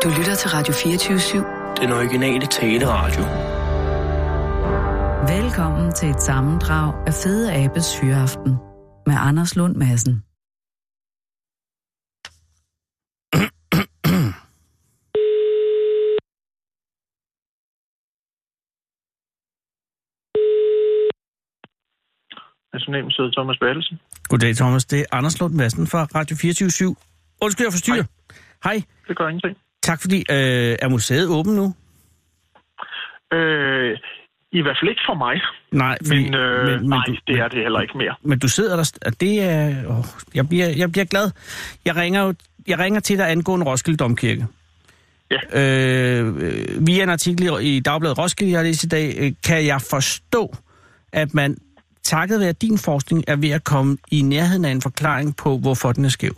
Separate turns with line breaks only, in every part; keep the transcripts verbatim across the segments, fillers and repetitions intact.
Du lytter til Radio fireogtyve syv.
Den originale taleradio.
Velkommen til et sammendrag af Fede Abes Hyreaften med Anders Lund Madsen.
Nationalmuseet Thomas Bertelsen.
Goddag, Thomas. Det er Anders Lund Madsen fra Radio fireogtyve syv. Undskyld, jeg forstyrrer. Hej. Hej.
Det gør ingenting.
Tak fordi... Øh, er museet åben nu?
Øh, I hvert fald ikke for mig.
Nej, fordi,
men, øh,
men, men
nej
du,
det er det heller ikke mere.
Men du sidder der... Det er... Åh, jeg, bliver, jeg bliver glad. Jeg ringer, jo, jeg ringer til dig angående Roskilde Domkirke.
Ja.
Øh, via en artikel i Dagbladet Roskilde, jeg har læst i dag, kan jeg forstå, at man takket være din forskning er ved at komme i nærheden af en forklaring på, hvorfor den er skæv.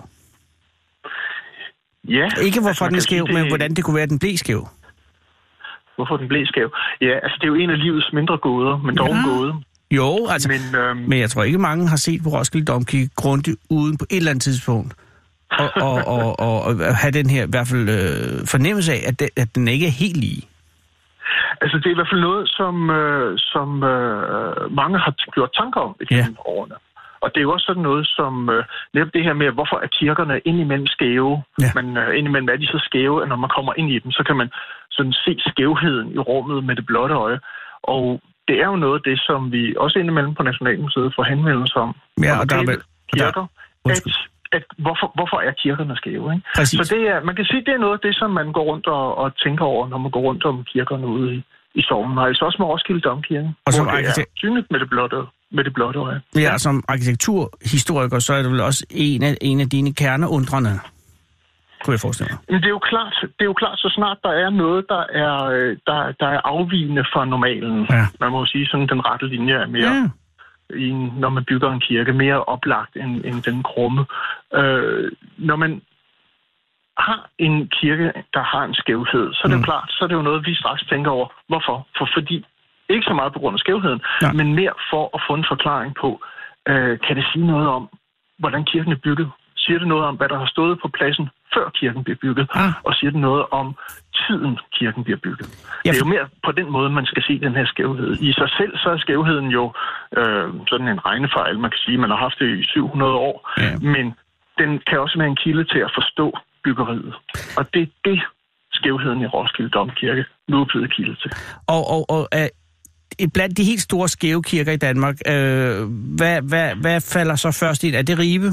Ja.
Ikke hvorfor
altså,
den er skæv,
det...
men hvordan det kunne være, at den blev skæv.
Hvorfor den blev skæv? Ja, altså det er jo en af livets mindre gåder, men dog en ja. gåde.
Jo, altså,
men, øhm...
men jeg tror ikke, mange har set på Roskilde Domkirke grundigt uden på et eller andet tidspunkt. Og, og, og, og, og have den her i hvert fald øh, fornemmelse af, at, det, at den ikke er helt lige.
Altså det er i hvert fald noget, som, øh, som øh, mange har gjort tanker om i
ja.
årene. Og det er jo også sådan noget som, øh, netop det her med, hvorfor er kirkerne indimellem skæve,
ja.
men øh, indimellem er de så skæve, at når man kommer ind i dem, så kan man sådan se skævheden i rummet med det blotte øje. Og det er jo noget af det, som vi også indimellem på Nationalmuseet får henvendelser om.
Ja, og der er vel...
Kirker, at, at hvorfor, hvorfor er kirkerne skæve, ikke?
Præcis.
Så det er, man kan sige, det er noget af det, som man går rundt og, og tænker over, når man går rundt om kirkerne ude i, i sognen, og altså også med Roskilde Domkirke,
og som
hvor det
arkitekt...
er synligt med det blotte med det blotte øje.
Ja, ja, som arkitekturhistoriker, så er det vel også en af, en af dine kerneundrende, kunne jeg forestille mig.
Men det er jo klart, det er jo klart, så snart der er noget, der er, der, der er afvigende fra normalen. Ja. Man må jo sige, sådan den rette linje er mere, ja. i, når man bygger en kirke, mere oplagt end, end den krumme. Øh, når man har en kirke, der har en skævhed, så er det mm. jo klart, så er det jo noget, vi straks tænker over. Hvorfor? For fordi ikke så meget på grund af skævheden, ja. men mere for at få en forklaring på, øh, kan det sige noget om, hvordan kirken er bygget? Siger det noget om, hvad der har stået på pladsen, før kirken bliver bygget? Ah. Og siger det noget om tiden, kirken bliver bygget? Ja, for... Det er jo mere på den måde, man skal se den her skævhed. I sig selv, så er skævheden jo øh, sådan en regnefejl. Man kan sige, man har haft det i syv hundrede år. Ja. Men den kan også være en kilde til at forstå byggeriet. Og det er det, skævheden i Roskilde Domkirke nu er blevet kilde til.
Og, og, og uh... blandt de helt store skæve kirker i Danmark, øh, hvad, hvad, hvad falder så først ind? Er det Ribe?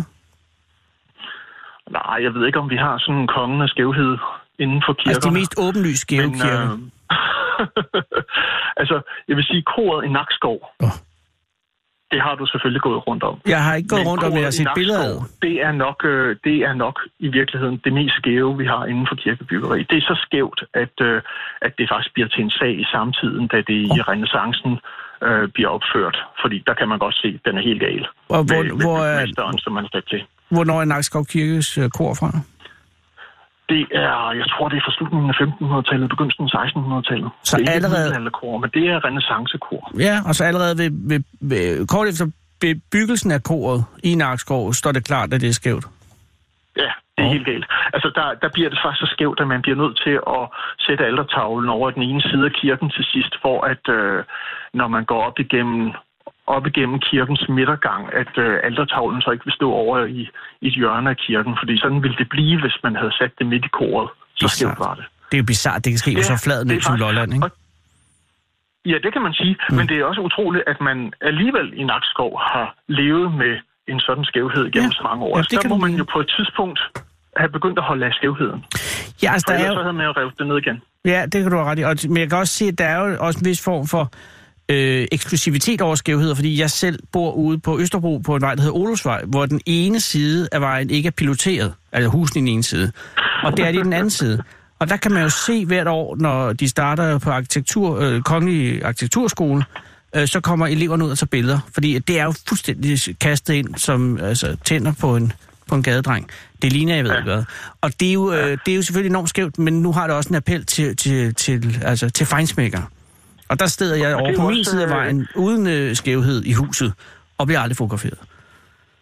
Nej, jeg ved ikke, om vi har sådan en kongen af skævhed inden for kirker.
Altså de mest åbenlyst skæve men, kirker? Øh,
altså, jeg vil sige, koret i Nakskov, oh. det har du selvfølgelig gået rundt om.
Jeg har ikke gået men rundt om, jeg har set billeder af.
Det er, nok, øh, det er nok i virkeligheden det mest skæve, vi har inden for kirkebyggeri. Det er så skævt, at, øh, at det faktisk bliver til en sag i samtiden, da det oh. i renæssancen øh, bliver opført. Fordi der kan man godt se, at den er helt gal.
Og hvor,
med,
hvor,
med mesteren, som man skal til.
Hvornår er Nakskov Kirkes øh, kor fra?
Det er, jeg tror, det er fra slutningen af femtenhundredetallet, begyndelsen af sekstenhundredetallet.
Så
det er
allerede...
ikke kor, men det er renæssancekor.
Ja, og så allerede ved, ved, ved, kort efter bebyggelsen af koret i Nakskov, står det klart, at det er skævt.
Ja, det er oh. helt galt. Altså, der, der bliver det faktisk så skævt, at man bliver nødt til at sætte altertavlen over den ene side af kirken til sidst, for at øh, når man går op igennem op igennem kirkens midtergang, at øh, altertavlen så ikke vil stå over i, i et hjørne af kirken, fordi sådan ville det blive, hvis man havde sat det midt i koret. Så skævt var det.
Det er jo bizarrt, det kan ske ja, så flad ned som Lolland, ikke? Og,
ja, det kan man sige, mm. men det er også utroligt, at man alligevel i Nakskov har levet med en sådan skævhed gennem ja. så mange år. Ja, så der må man jo på et tidspunkt have begyndt at holde af skævheden. Ja, altså, der er jo... så havde man jo revet det ned igen.
Ja, det kan du have ret i. Og, men jeg kan også se, at der er jo også en vis form for øh, eksklusivitet over skævheder, fordi jeg selv bor ude på Østerbro på en vej, der hedder Olufsvej, hvor den ene side af vejen ikke er piloteret, altså husen i den ene side, og det er det i den anden side. Og der kan man jo se hvert år, når de starter på arkitektur, øh, Kongelig Arkitekturskole, øh, så kommer eleverne ud og tager billeder, fordi det er jo fuldstændig kastet ind som altså, tænder på en, på en gadedreng. Det ligner, jeg ved ikke hvad. Og det er, jo, øh, det er jo selvfølgelig enormt skævt, men nu har det også en appel til, til, til, altså, til feinschmeckere. Og der steder jeg over på min side af vejen, uden øh, skævhed i huset, og bliver aldrig fotograferet.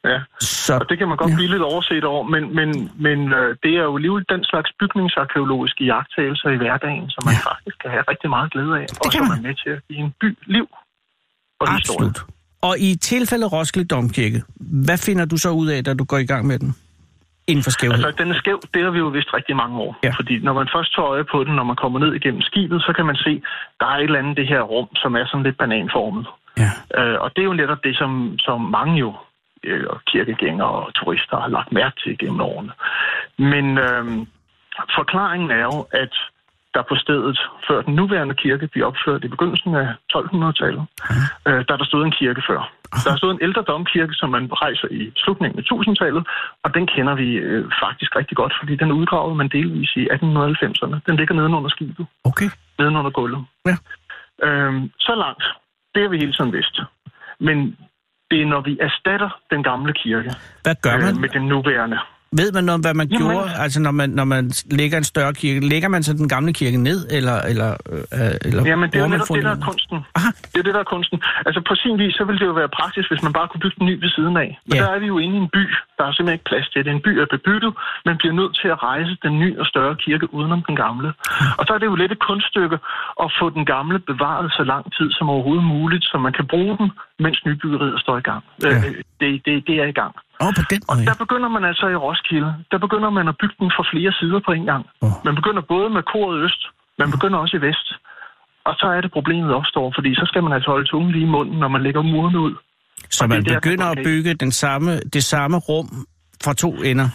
ja. Så... Og det kan man godt ja. blive lidt overset over, men, men, men øh, det er jo alligevel den slags bygningsarkeologiske iagttagelser i hverdagen, som man ja. faktisk kan have rigtig meget glæde af, og som er med til at give en by liv og historie.
Absolut. Og i tilfældet Roskilde Domkirke, hvad finder du så ud af, da du går i gang med den? Inden for skævhed?
Altså, den er skæv, det har vi jo vidst rigtig mange år. Ja. Fordi når man først tager øje på den, når man kommer ned igennem skibet, så kan man se, der er et eller andet det her rum, som er sådan lidt bananformet. Ja. Øh, og det er jo netop det, som, som mange jo øh, kirkegængere og turister har lagt mærke til gennem årene. Men øh, forklaringen er jo, at der på stedet, før den nuværende kirke blev opført i begyndelsen af tolvhundredetallet, ja. øh, der der stod en kirke før. Der er stået en ældre domkirke, som man rejser i slutningen af tusindtallet, og den kender vi øh, faktisk rigtig godt, fordi den udgravede man delvis i atten halvfemserne. Den ligger nedenunder skibet.
Okay.
Nedenunder gulvet.
Ja.
Øhm, så langt, det har vi hele tiden vidst. Men det er, når vi erstatter den gamle kirke.
Hvad gør man?
Øh, med den nuværende.
Ved man noget om, hvad man Jamen, gjorde? Altså, når man, når man lægger en større kirke, lægger man så den gamle kirke ned, eller... eller, øh, eller
Jamen, det er jo netop det, der er kunsten.
Aha.
Det er det, der er kunsten. Altså, på sin vis, så ville det jo være praktisk, hvis man bare kunne bygge den ny ved siden af. Men ja. Der er vi jo inde i en by. Der er simpelthen ikke plads til det. En by er bebygget, men bliver nødt til at rejse den nye og større kirke udenom den gamle. Og så er det jo lidt et kunststykke at få den gamle bevaret så lang tid som overhovedet muligt, så man kan bruge den, mens nybyggeriet står i gang. Ja. Øh, det, det, det er i gang.
Oh, på den
og der begynder man altså i Roskilde, der begynder man at bygge den fra flere sider på en gang. Oh. Man begynder både med koret øst, man begynder også i vest. Og så er det problemet opstår, fordi så skal man altså holde tungen lige i munden, når man lægger murene ud.
Så man begynder at bygge den samme, det samme rum fra to ender?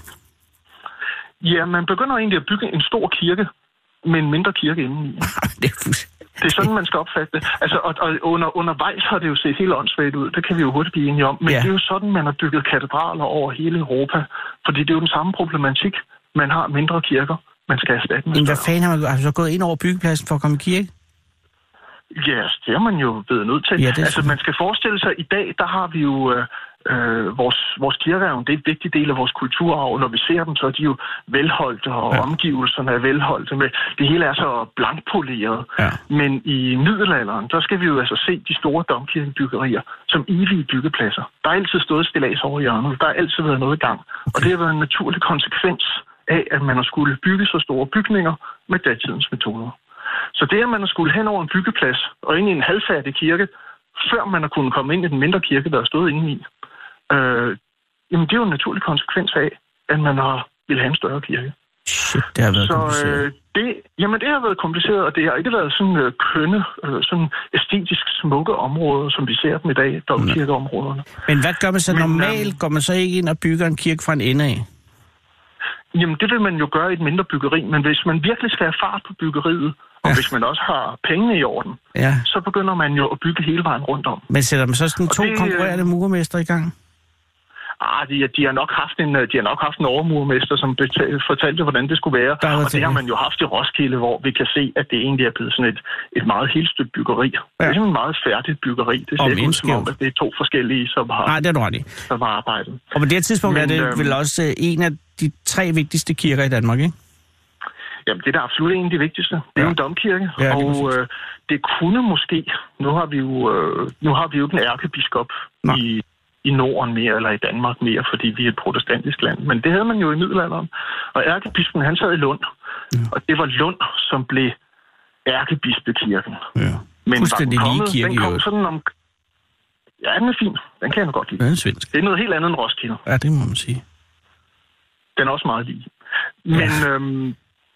Ja, man begynder egentlig at bygge en stor kirke med en mindre kirke indeni.
Det er
Det er sådan, man skal opfatte det. Altså, og, og under, undervejs har det jo set helt åndssvagt ud. Det kan vi jo hurtigt blive enige om. Men ja. Det er jo sådan, man har bygget katedraler over hele Europa. Fordi det er jo den samme problematik. Man har mindre kirker, man skal erstatte med.
Men hvad fanden har man, har man så gået ind over byggepladsen for at komme i kirke?
Ja, yes, det er man jo blevet nødt til. Ja, altså, man skal forestille sig, at i dag, der har vi jo... Øh, Øh, vores, vores kirkehavn, det er en vigtig del af vores kulturarv. Når vi ser dem, så er de jo velholdte, og ja. Omgivelserne er velholdte. Med. Det hele er så blankpoleret. Ja. Men i middelalderen, der skal vi jo altså se de store domkirkebyggerier som evige byggepladser. Der har altid stået stillads over hjørnet. Der har altid været noget i gang. Okay. Og det har været en naturlig konsekvens af, at man har skulle bygge så store bygninger med datidens metoder. Så det, at man har skulle hen over en byggeplads og ind i en halvfærdig kirke, før man har kunnet komme ind i den mindre kirke, der er stået inde i, Øh, jamen, det er jo en naturlig konsekvens af, at man har vil have en større kirke.
Shit, det har været
så,
kompliceret.
Øh, det, jamen, det har været kompliceret, og det har ikke været sådan øh, kønne, øh, sådan æstetisk smukke områder, som vi ser dem i dag, domkirkeområderne.
Men hvad gør man så Men, normalt? Øh, går man så ikke ind og bygger en kirke fra en ende af?
Jamen, det vil man jo gøre i et mindre byggeri, men hvis man virkelig skal have fart på byggeriet, og ja. Hvis man også har penge i orden, ja. Så begynder man jo at bygge hele vejen rundt om.
Men sætter man så sådan to det, konkurrerende murmester i gang?
Ah, de, de, har nok haft en, de har nok haft en overmurmester, som betal, fortalte, hvordan det skulle være. Og det, det har man jo haft i Roskilde, hvor vi kan se, at det egentlig er blevet sådan et, et meget helstøbt byggeri. Ja. Det er sådan et meget færdigt byggeri. Det ser ikke ud som om, at det er to forskellige, som har,
Nej, det er du ret i.
Som har arbejdet.
Og på det her tidspunkt Men, er det øhm, vel også en af de tre vigtigste kirker i Danmark, ikke?
Jamen, det er da absolut en af de vigtigste. Det er ja. En domkirke, ja, og øh, det kunne måske... Nu har vi jo, øh, nu har vi jo den ærkebiskop i, i Norden mere, eller i Danmark mere, fordi vi er et protestantisk land. Men det havde man jo i middelalderen. Og ærkebispen, han sad i Lund. Ja. Og det var Lund, som blev ærkebispekirken. Ja. Men
fuldstændig lige kirke.
Den kom sådan om... Ja, den er fin. Den kan jeg godt lide.
Den er svensk.
Det er noget helt andet end Roskilde.
Ja, det må man sige.
Den er også meget lige. Men... Ja. Øhm,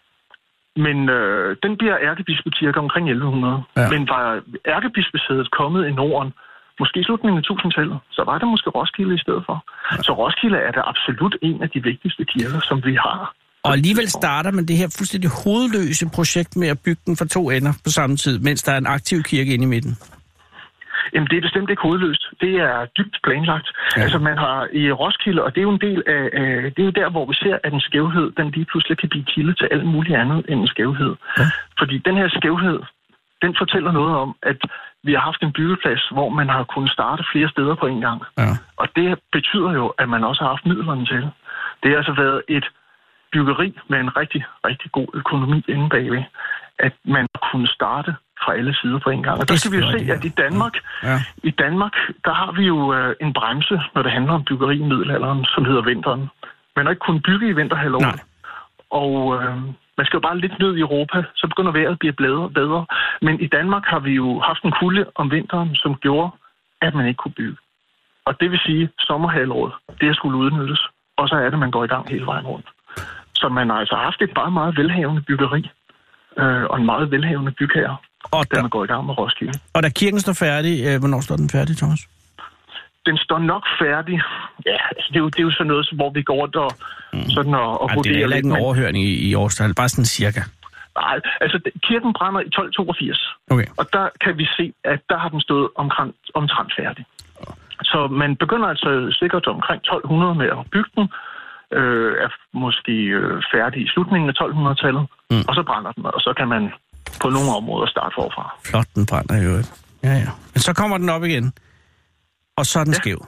Men øh, den bliver ærkebispekirke omkring elleve hundrede. Ja. Men var ærkebispesædet kommet i Norden, måske i slutningen af tusindtallet, så var det måske Roskilde i stedet for. Ja. Så Roskilde er da absolut en af de vigtigste kirker, som vi har.
Og alligevel starter man det her fuldstændig hovedløse projekt med at bygge den fra to ender på samme tid, mens der er en aktiv kirke inde i midten.
Jamen, det er bestemt ikke hovedløst. Det er dybt planlagt. Ja. Altså, man har i Roskilde, og det er jo en del af, af... Det er jo der, hvor vi ser, at en skævhed, den lige pludselig kan blive kilde til alt muligt andet end en skævhed. Ja. Fordi den her skævhed, den fortæller noget om, at vi har haft en byggeplads, hvor man har kunnet starte flere steder på en gang. Ja. Og det betyder jo, at man også har haft midlerne til. Det har altså været et byggeri med en rigtig, rigtig god økonomi inde bagved, at man har kunnet starte fra alle sider på en gang. Og der skal vi jo se, at i Danmark, ja. i Danmark, der har vi jo øh, en bremse, når det handler om byggeri i middelalderen, som hedder vinteren. Man har ikke kun bygge i vinterhalvåret. Og øh, man skal jo bare lidt ned i Europa, så begynder vejret at blive bedre, bedre. Men i Danmark har vi jo haft en kulde om vinteren, som gjorde, at man ikke kunne bygge. Og det vil sige, sommerhalvåret, det er skulle udnyttes. Og så er det, man går i gang hele vejen rundt. Så man har altså haft et bare meget velhavende byggeri, øh, og en meget velhavende bygherre, og da man går i gang med Roskilde.
Og da kirken står færdig, øh, hvornår står den færdig, Thomas?
Den står nok færdig. Ja, altså det, er jo, det er jo sådan noget, hvor vi går rundt og mm. sådan og, og
Ej, det er heller ikke en overhøring i, i årstal, bare sådan cirka.
Nej, altså kirken brænder i tolv toogfirs.
Okay.
Og der kan vi se, at der har den stået omtrent, omtrent færdig. Så man begynder altså sikkert omkring tolv hundrede med at bygge den, øh, er måske øh, færdig i slutningen af tolv hundrede-tallet, mm. og så brænder den, og så kan man på nogle områder starte forfra.
Flot, den brænder jo. Ja, ja. Men så kommer den op igen, og så er den ja. skæv.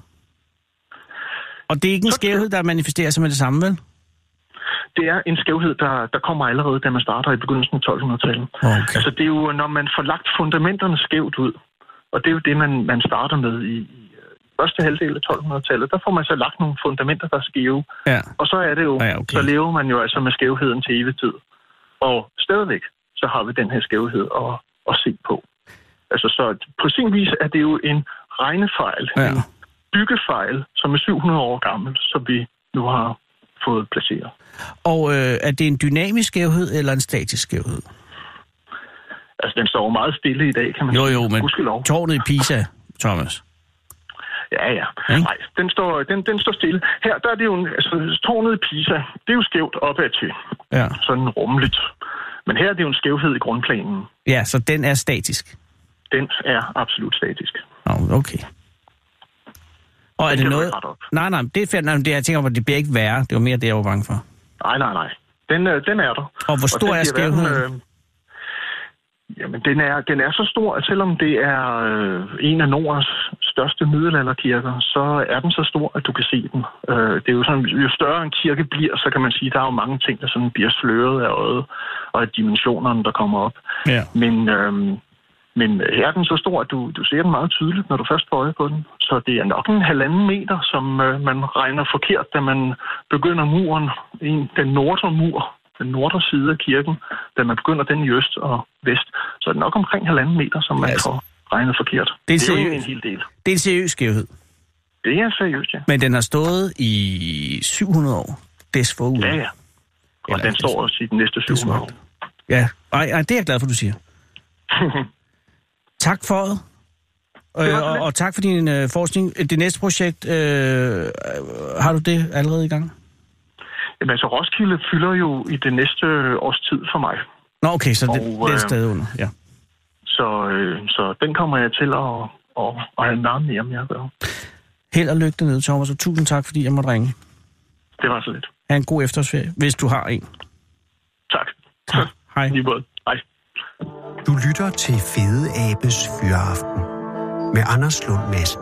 Og det er ikke en skævhed, der manifesterer sig med det samme, vel?
Det er en skævhed, der, der kommer allerede, da man starter i begyndelsen af tolv hundrede-tallet.
Okay.
Altså det er jo, når man får lagt fundamenterne skævt ud, og det er jo det, man, man starter med i, i første halvdel af tolv hundrede-tallet, der får man så lagt nogle fundamenter, der er skæve. Ja. Og så er det jo, ja, okay. så lever man jo altså med skævheden til evig tid. Og stadigvæk, så har vi den her skævhed at, at se på. Altså så på sin vis er det jo en regnefejl, ja. en byggefejl, som er syv hundrede år gammel, som vi nu har fået placeret.
Og øh, er det en dynamisk skævhed eller en statisk skævhed?
Altså den står meget stille i dag, kan man
jo,
sige.
Jo, jo, men tårnet i Pisa, Thomas.
Ja, ja. Mm. Nej, den står, den, den står stille. Her, der er det jo, altså tårnet i Pisa, det er jo skævt opad til.
Ja.
Sådan rummeligt. Men her er det jo en skævhed i grundplanen.
Ja, så den er statisk?
Den er absolut statisk.
Oh, okay. Og er det noget... Nej, nej, det er færdigt. Nej, det, jeg tænker, at det bliver ikke værre. Det var mere det, jeg var bange for.
Nej, nej, nej. Den, den er der.
Og hvor stor og er skævheden? Øh,
jamen, den er, den er så stor, at selvom det er øh, en af Nordens største middelalderkirker, så er den så stor, at du kan se den. Øh, det er jo sådan, jo større en kirke bliver, så kan man sige, at der er jo mange ting, der sådan bliver sløret af øjet, og af dimensionerne, der kommer op. Ja. Men... Øh, Men er den så stor, at du, du ser den meget tydeligt, når du først får øje på den. Så det er nok en halvanden meter, som øh, man regner forkert, da man begynder muren, en, den nordre mur, den nordre side af kirken, da man begynder den i øst og vest. Så er det nok omkring halvanden meter, som man altså, får regnet forkert. Det er, det er jo en hel del.
Det er en seriøs skævhed.
Det er seriøst, ja.
Men den har stået i syv hundrede år. Desforud.
Ja, ja. Og Eller, den står også i de næste syv hundrede år.
Ja, ej, ej, det er jeg glad for, du siger. Tak for det. Øh, og, og tak for din øh, forskning. Det næste projekt, øh, har du det allerede i gang?
Jamen altså, Roskilde fylder jo i det næste års tid for mig.
Nå, okay, så og, det, det er stadig under, ja.
Så, øh, så den kommer jeg til at, at, at have meget mere med at gøre.
Held og lykke dernede, Thomas, og tusind tak, fordi jeg måtte ringe.
Det var så lidt.
Ha' en god efterårsferie, hvis du har en.
Tak.
Tak. Hej.
Lige måde. Hej.
Du lytter til Fede Abes Fyraften med Anders Lund Madsen.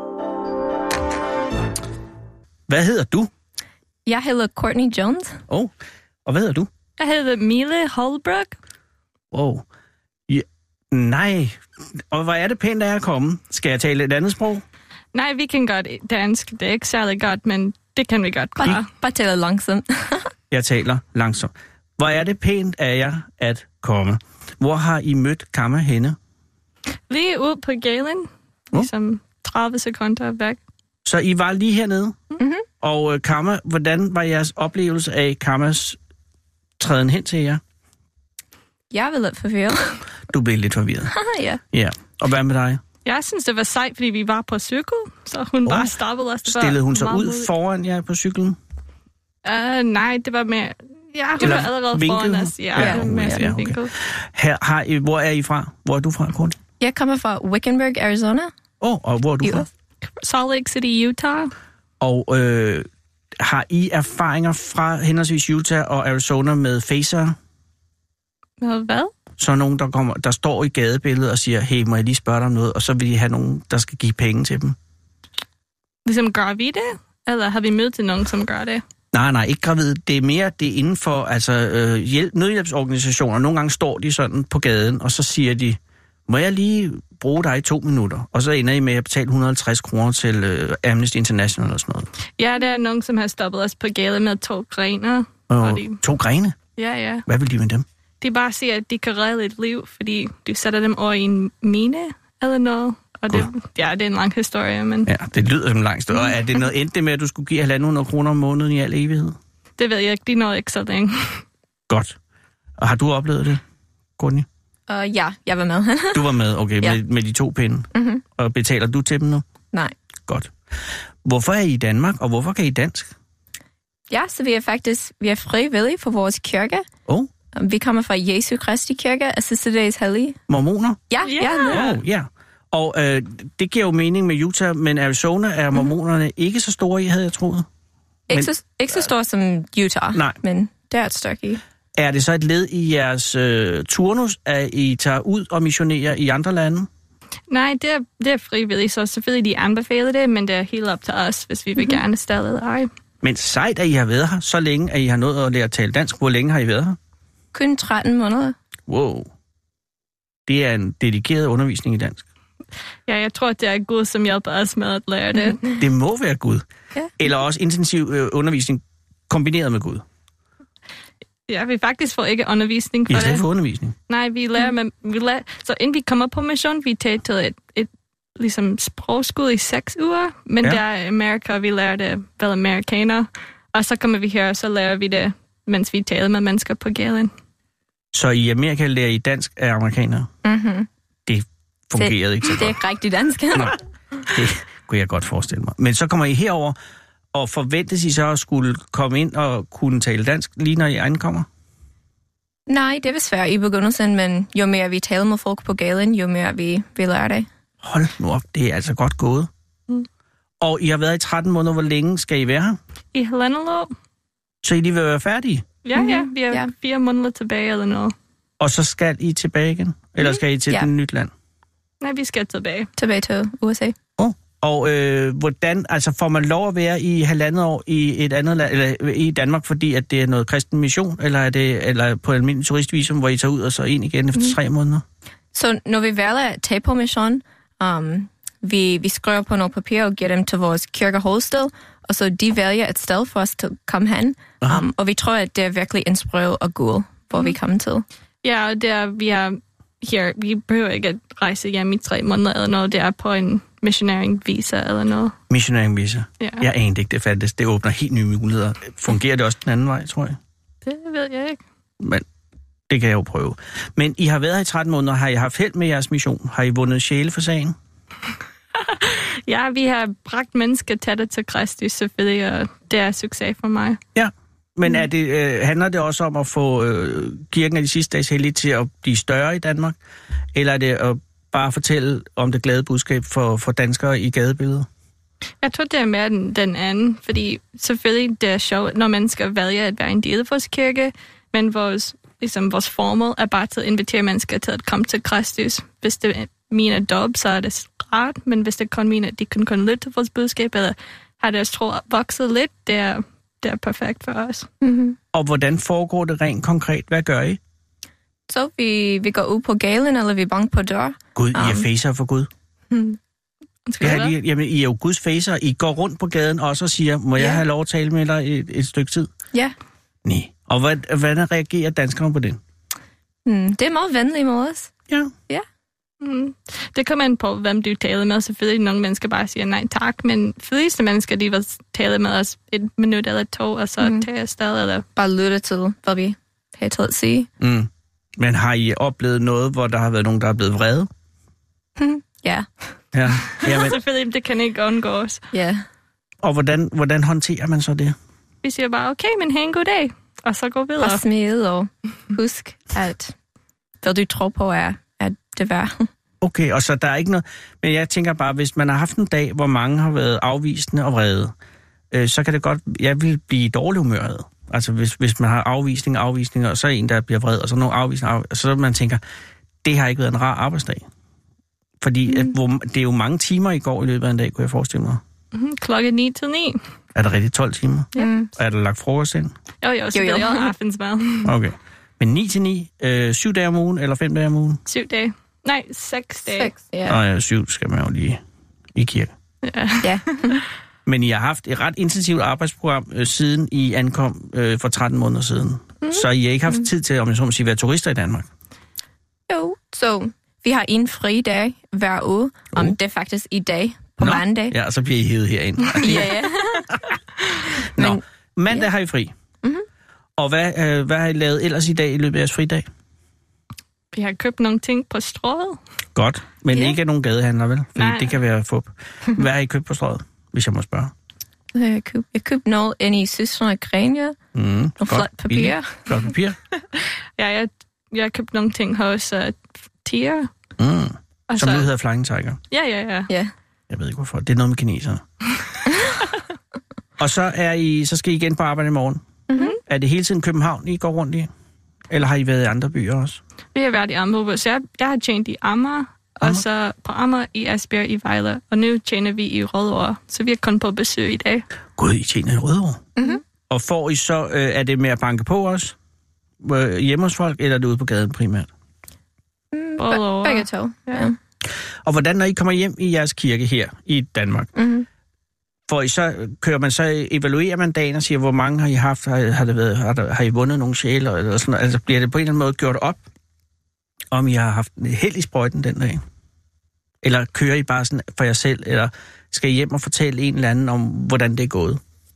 Hvad hedder du?
Jeg hedder Courtney Jones.
Oh, og hvad hedder du?
Jeg hedder Mille Holbrook.
Wow. Ja, nej. Og hvor er det pænt, at jeg komme? Skal jeg tale et andet sprog?
Nej, vi kan godt dansk. Det er ikke særlig godt, men det kan vi godt bare.
Bare, bare tale langsomt.
Jeg taler langsomt. Hvor er det pænt af jer at komme? Hvor har I mødt Kamma henne?
Lige ude på Galen. Ligesom tredive sekunder væk.
Så I var lige hernede?
Mm-hmm.
Og uh, Kamma, hvordan var jeres oplevelse af Kammas træden hen til jer?
Jeg var lidt forvirret.
Du blev lidt forvirret?
ja.
Ja. Og hvad med dig?
Jeg synes, det var sejt, fordi vi var på cykel, så hun oh. bare stoppede os.
Stillede hun sig ud ud foran jer på cyklen?
Uh, nej, det var med... Ja, hun
Eller
var allerede
vinkel?
foran os. Ja,
ja,
med
ja, ja okay. Her, har I, hvor er I fra? Hvor er du fra, Courtney?
Jeg kommer fra Wickenburg, Arizona.
Åh, oh, og hvor er du fra?
Salt Lake City, Utah.
Og øh, har I erfaringer fra henholdsvis Utah og Arizona med facer?
Hvad?
Så nogen, der, kommer, der står i gadebilledet og siger, hey, må jeg lige spørge dig om noget? Og så vil I have nogen, der skal give penge til dem.
Ligesom gør vi det? Eller har vi mødt til nogen, som gør det?
Nej, nej, ikke gravid. Det er mere det inden for altså, øh, hjælp, nødhjælpsorganisationer. Nogle gange står de sådan på gaden, og så siger de, Må jeg lige bruge dig i to minutter, og så ender I med at betale et hundrede og halvtreds kroner til øh, Amnesty International eller sådan noget?
Ja, der er nogen, som har stoppet os på gaden med to grene.
Og de... To grene?
Ja, ja.
Hvad vil de med dem?
De bare siger, at de kan redde et liv, fordi du sætter dem over i en mine eller noget. Og det, ja, det er en lang historie, men...
Ja, det lyder som en lang historie. Og er det noget endte med, at du skulle give halvanden hundrede kroner om måneden i al evighed?
Det ved jeg ikke. De når ikke så længe.
Godt. Og har du oplevet det, Courtney?
Uh, ja, jeg var med.
Du var med, okay,
ja.
med, med de to pinde.
Mm-hmm.
Og betaler du til dem nu?
Nej.
Godt. Hvorfor er I i Danmark, og hvorfor kan I dansk?
Ja, så vi er faktisk vi er frivillige for vores kirke.
Oh.
Vi kommer fra Jesu Kristi Kirke af Sidste Dages Hellige.
Mormoner?
Ja,
ja.
ja.
Oh, ja. Og øh, det giver jo mening med Utah, men Arizona er mormonerne mm. ikke så store i, havde jeg troet.
Ikke,
men,
så, ikke så store som Utah,
nej.
Men det er et stykke i.
Er det så et led i jeres øh, turnus, at I tager ud og missionerer i andre lande?
Nej, det er, det er frivilligt, så selvfølgelig de anbefaler det, men det er helt op til os, hvis vi vil mm-hmm. gerne stadig eller ej.
Men sejt, at I har været her så længe, at I har nået at lære at tale dansk. Hvor længe har I været her?
Kun tretten måneder.
Wow. Det er en dedikeret undervisning i dansk.
Ja, jeg tror, det er Gud, som hjælper os med at lære det.
Det må være Gud.
Ja.
Eller også intensiv øh, undervisning kombineret med Gud.
Ja, vi faktisk får ikke undervisning for
I har slet
det.
ikke undervisning?
Nej, vi lærer med... Vi lærer, så inden vi kommer på mission, vi tager til et, et ligesom sprogskole i seks uger, men ja. Der er i Amerika, vi lærer det vel amerikaner, og så kommer vi her, og så lærer vi det, mens vi taler med mennesker på gaden.
Så i Amerika lærer I dansk af amerikanere?
Mhm.
Det fungerede
det,
ikke så godt.
Det er ikke rigtig dansk.
Nej, det kunne jeg godt forestille mig. Men så kommer I herover, og forventes I så at skulle komme ind og kunne tale dansk, lige når I ankommer?
Nej, det er svært i begyndelsen, men jo mere vi taler med folk på gaden, jo mere vi, vi lærer det.
Hold nu op, det er altså godt gået. Mm. Og I har været i tretten måneder, hvor længe skal I være her?
I halvandet år.
Så I lige vil være færdige?
Ja, mm-hmm. ja, vi har ja. fire måneder tilbage eller noget.
Og så skal I tilbage igen? Eller mm. skal I til ja. et nyt land?
Nej, vi skal tilbage.
Tilbage til U S A.
Oh. Og øh, hvordan, altså får man lov at være i halvandet år i et andet land, eller i Danmark, fordi at det er noget kristen mission, eller er det eller på almindelig turistvisum, hvor I tager ud og så ind igen efter mm. tre måneder?
Så når vi vælger at tage på mission, um, vi, vi skriver på nogle papirer og giver dem til vores kirkeholdsted, og så de vælger et sted for os til at komme hen. Um, og vi tror, at det er virkelig inspireret af Gud, hvor mm. vi kommer til.
Ja, og det er, vi er her, vi behøver ikke at rejse hjem i tre måneder eller noget, det er på en missionary visa eller noget. Missionary
visa?
Ja.
Jeg anede ikke, det fandtes. Det åbner helt nye muligheder. Fungerer det også den anden vej, tror jeg?
Det ved jeg ikke.
Men det kan jeg jo prøve. Men I har været her i tretten måneder. Har I haft held med jeres mission? Har I vundet sjæle for sagen?
Ja, vi har bragt mennesker tættere til Kristus, selvfølgelig, og det er succes for mig.
Ja, men er det, øh, handler det også om at få øh, kirken af de sidste dages hellige til at blive større i Danmark? Eller er det at bare fortælle om det glade budskab for, for danskere i gadebilledet?
Jeg tror, det er mere den, den anden, fordi selvfølgelig det er sjovt, når mennesker vælger at være en del af vores kirke, men vores, ligesom, vores formål er bare til at invitere mennesker til at komme til Kristus. Hvis det mener dåb, så er det rart, men hvis det kun mener, at de kan kun lytte til vores budskab, eller har deres tro vokset lidt, det er, det er perfekt for os.
Mm-hmm.
Og hvordan foregår det rent konkret? Hvad gør I?
Så vi, vi går ud på gaden, eller vi banker på dør.
Gud, I er um. facer for Gud.
Hmm.
Ja, lige, jamen, I er jo Guds facer. I går rundt på gaden og så siger, må jeg yeah. have lov at tale med dig et, et stykke tid?
Ja. Yeah.
Nej. Og hvad, hvordan reagerer danskerne på det?
Hmm. Det er meget venligt med os.
Ja.
Ja.
Mm. Det kommer an på, hvem du taler med. Selvfølgelig nogle mennesker bare siger nej tak, men fleste mennesker, de vil tale med os et minut eller to, og så mm. tager jeg stadig. Eller...
Bare lytte til, hvad vi har til at sige.
Mm. Men har I oplevet noget, hvor der har været nogen, der er blevet vrede?
Hmm. Ja.
Ja.
Jamen. Selvfølgelig, det kan ikke undgås.
Ja.
Og hvordan, hvordan håndterer man så det?
Vi siger bare, okay, men have en god dag, og så går videre.
Og smide, og husk, at hvad du tror på er, at det værd.
Okay, og så der er ikke noget... Men jeg tænker bare, hvis man har haft en dag, hvor mange har været afvisende og vrede, øh, så kan det godt... Jeg vil blive dårlig humøret. Altså, hvis, hvis man har afvisning og afvisninger, og så er en, der bliver vred, og så nogle afvisninger, og så man tænker, det har ikke været en rar arbejdsdag. Fordi mm. at, hvor, det er jo mange timer i går i løbet af en dag, kunne jeg forestille mig.
Mm, klokken ni til ni.
Er det rigtig tolv timer?
Ja. Mm.
Er der lagt frokost ind?
Jo, jo, så jo, jo. aftensmad.
Okay. Men ni til ni, øh, syv dage om ugen, eller fem dage om ugen?
Syv dage. Nej, seks dage.
Seks, ja.
Nå ja, syv skal man jo lige i kirke.
Ja.
Ja.
Men I har haft et ret intensivt arbejdsprogram, øh, siden I ankom øh, for tretten måneder siden. Mm-hmm. Så I har ikke haft tid til, om jeg så må sige, at være turister i Danmark?
Jo, så vi har en fri dag hver uge, om
Uh.
det er faktisk i dag, på
Nå.
mandag.
Ja, så bliver I hævet herind.
Ja, ja.
Nå,
Men-
mandag
ja.
har I fri.
Mhm.
Og hvad, øh, hvad har I lavet ellers i dag i løbet af jeres fridag?
Vi har købt nogle ting på strået.
Godt, men
Ja.
ikke af nogen gadehandler, vel? Fordi
Nej.
det kan være fup. Hvad har I købt på strøget, hvis jeg må spørge?
Jeg købte, jeg købte noget ind i Søstrene Grænja,
Mm,
noget
godt,
flot papir.
billigt. Flot papir.
Ja, jeg, jeg har købt nogle ting hos uh, Tier.
Mm.
Og
Som
så,
nu hedder Flying Tiger.
Ja, ja, ja.
Ja.
Jeg ved ikke hvorfor. Det er noget med kinesere. Og så, er I, så skal I igen på arbejde i morgen.
Mm-hmm.
Er det hele tiden København, I går rundt i? Eller har I været i andre byer også?
Vi har været i Amager, så jeg, jeg har tjent i Amager, og så på Amager, i Esbjerg, i Vejle, og nu tjener vi i Rødovre, så vi er kun på besøg i dag.
Gud, I tjener i Rødovre.
Mm-hmm.
Og får I så, øh, er det med at banke på os? Øh, hjemme hos folk, eller er det ude på gaden primært?
Rødovre.
Begge to, ja.
Ja.
Og hvordan, når I kommer hjem i jeres kirke her i Danmark,
Mm-hmm.
får I så, kører man så, evaluerer man dagen og siger, hvor mange har I haft? Har, har, det været, har, der, har I vundet nogle sjæle? Eller sådan noget? Altså bliver det på en eller anden måde gjort op, om I har haft held i sprøjten den dag? Eller kører I bare sådan for jer selv? Eller skal I hjem og fortælle en eller anden om, hvordan det er gået?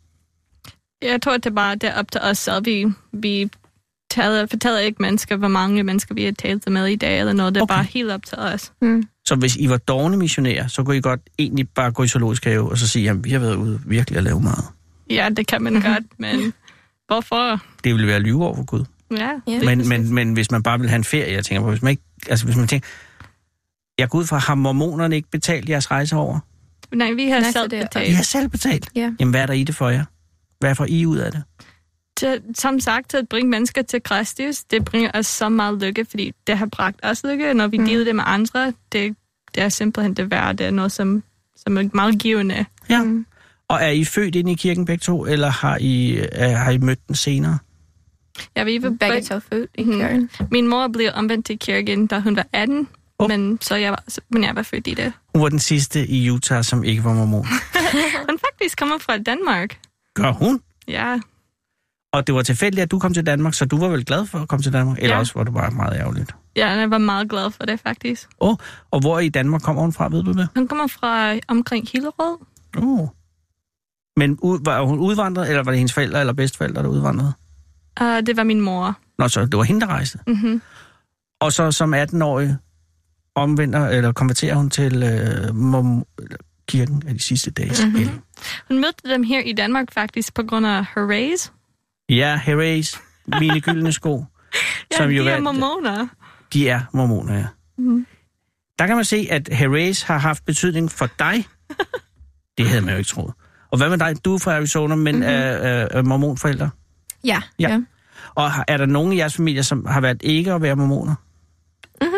Jeg tror, det er bare det er op til os selv. Vi, vi taler, fortæller ikke mennesker, hvor mange mennesker vi har talt med i dag, eller noget. Det er
Okay.
bare helt op til os.
Mm.
Så hvis I var dårne missionærer, så kunne I godt egentlig bare gå i zoologisk have og så sige, at vi har været ude virkelig at lave meget.
Ja, det kan man godt, men hvorfor?
Det ville være at lyve over for Gud.
Ja,
Ja.
det er
Men, men, men hvis man bare vil have en ferie, jeg tænker på, hvis man ikke, altså hvis man tænker, jeg går ud fra, har mormonerne ikke betalt jeres rejse over?
Nej, vi har
Nej, så
selv
det er-
I
betalt.
har selv betalt?
Ja.
Jamen, hvad er der i det for jer? Hvad får I ud af det?
Til, som sagt, til at bringe mennesker til Kristus, det bringer os så meget lykke, fordi det har bragt os lykke. Når vi mm. deler det med andre, det, det er simpelthen det værd. Det er noget, som, som er meget givende.
Ja. Mm. Og er I født ind i kirken begge to, eller har I, er, har I mødt den senere?
Ja, vi var
Begge
begge-
to født i
Mhm.
kirken.
Min mor blev omvendt til kirken, da hun var atten,
Oh.
men, så jeg var, så, men jeg var født i det.
Hun var den sidste i Utah, som ikke var mormon.
Hun faktisk kommer fra Danmark.
Gør hun?
Ja,
Og det var tilfældigt, at du kom til Danmark, så du var vel glad for at komme til Danmark? Eller
Ja.
også var det bare meget ærgerligt?
ja, jeg var meget glad for det, faktisk.
Oh, og hvor i Danmark kommer hun fra, ved du det?
Hun kommer fra omkring Hillerød.
Oh. Men ud, var hun udvandret, eller var det hendes forældre eller bedsteforældre, der udvandrede?
Uh, det var min mor.
Nå, så det var hende, der rejste.
Mm-hmm.
Og så som atten-årig omvender, eller konverterer hun til øh, mom, kirken af de sidste dage.
Mhm.
Mm-hmm.
Hun mødte dem her i Danmark faktisk på grund af Hurrays.
Ja, Herays, mine gyldne sko.
Ja,
som
de
jo
er
var-
mormoner.
De er mormoner, ja.
Mhm.
Der kan man se, at Herays har haft betydning for dig. Det havde man jo ikke troet. Og hvad med dig? Du er fra Arizona, men mm-hmm. er, er, er mormonforældre.
Ja,
Ja.
ja.
Og har- er der nogen i jeres familie, som har været ikke at være mormoner?
Mhm.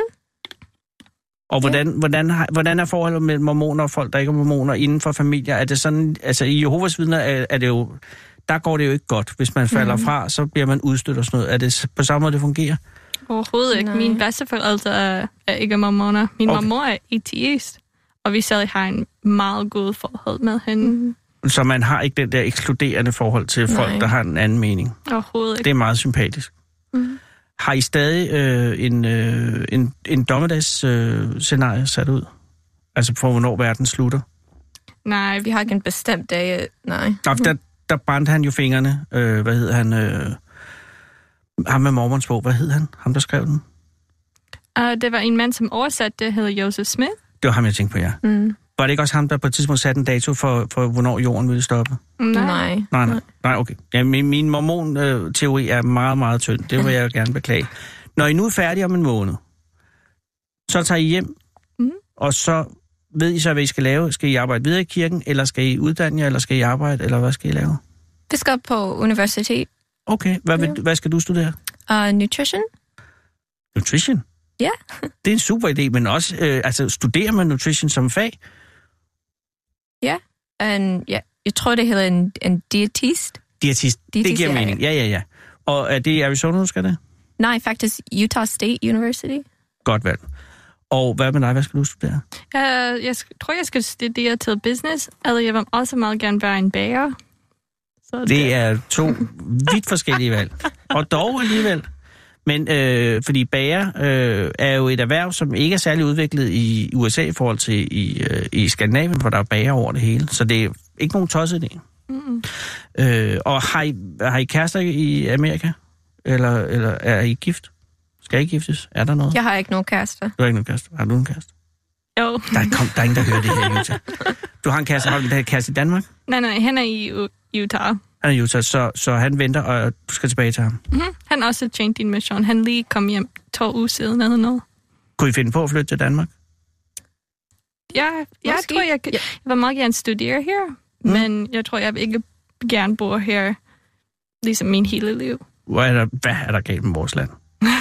Og hvordan, hvordan, har, hvordan er forholdet mellem mormoner og folk, der ikke er mormoner inden for familier? Er det sådan, altså i Jehovas vidner er, er det jo, der går det jo ikke godt. Hvis man falder
Mhm.
fra, så bliver man udstødt og sådan noget. Er det på samme måde, det fungerer?
Overhovedet ikke.
Nej.
Mine bedsteforældre er, er ikke mormoner. Min
Okay.
okay. mor er ateist, og vi stadig har en meget god forhold med hende.
Mm.
Så man har ikke den der ekskluderende forhold til folk,
Nej.
der har en anden mening.
Overhovedet
Det
ikke.
er meget sympatisk.
Mhm.
Har I stadig øh, en, øh, en, en dommedags-scenarie øh, scenarie sat ud? Altså for, hvornår verden slutter?
Nej,
Vi har ikke en bestemt dag, nej.
Nå, der, der brændte han jo fingrene. Øh, hvad hed han? Øh, ham med Mormons bog. Hvad hed han? Ham, der skrev den?
uh, det var en mand, som oversatte det, hedder Joseph Smith.
Det var ham, jeg tænkte på, ja.
Mm.
Var det ikke også ham, der på et tidspunkt satte en dato for, for hvornår jorden ville stoppe?
Nej.
Nej, nej. Nej, okay. Ja, min, min mormon-teori er meget, meget tynd. Det vil jeg gerne beklage. Når I nu er færdige om en måned, så tager I hjem,
Mhm.
og så ved I så, hvad I skal lave. Skal I arbejde videre i kirken, eller skal I uddanne jer, eller skal I arbejde, eller hvad skal I lave?
Vi skal på universitet.
Okay, hvad, vil,
Ja.
hvad skal du studere?
Uh, nutrition.
Nutrition?
Ja.
Det er en super idé, men også, øh, altså, studerer man nutrition som fag?
And, ja, jeg tror, det hedder en, en diætist.
Diætist, det
Diætist,
giver
ja,
mening. Ja, ja, ja. Og er det i Arizona, du skal det?
Nej, faktisk Utah State University.
Godt valg. Og hvad med dig? Hvad skal du studere?
Jeg, jeg tror, jeg skal studere til business, eller jeg vil også meget gerne være en bager. Så det,
det er to vidt forskellige valg. Og dog alligevel. Men øh, fordi bager øh, er jo et erhverv, som ikke er særlig udviklet i U S A i forhold til i, øh, i Skandinavien, hvor der er bager over det hele. Så det er ikke nogen tosset idé. Mm. Øh, og har I, har I kærester i Amerika? Eller, eller er I gift? Skal I giftes? Er der noget?
Jeg har ikke nogen kæreste.
Du har ikke nogen kæreste? Har du en kæreste?
Jo.
Der er, kom, der er ingen, der hører det her i Utah. Du har en kæreste. Har du en kæreste i Danmark?
Nej, nej, han er i U- Utah.
Han er i Utah, så, så han venter, og du skal tilbage til ham.
Mm-hmm. Han har også tjent din mission. Han lige kom hjem to uger siden eller noget.
Kunne I finde på at flytte til Danmark?
Ja, jeg Måske. tror, jeg, jeg, jeg vil meget gerne studere her, mm. men jeg tror, jeg vil ikke gerne bo her ligesom min hele liv.
Hvad er der, hvad er der galt med vores land?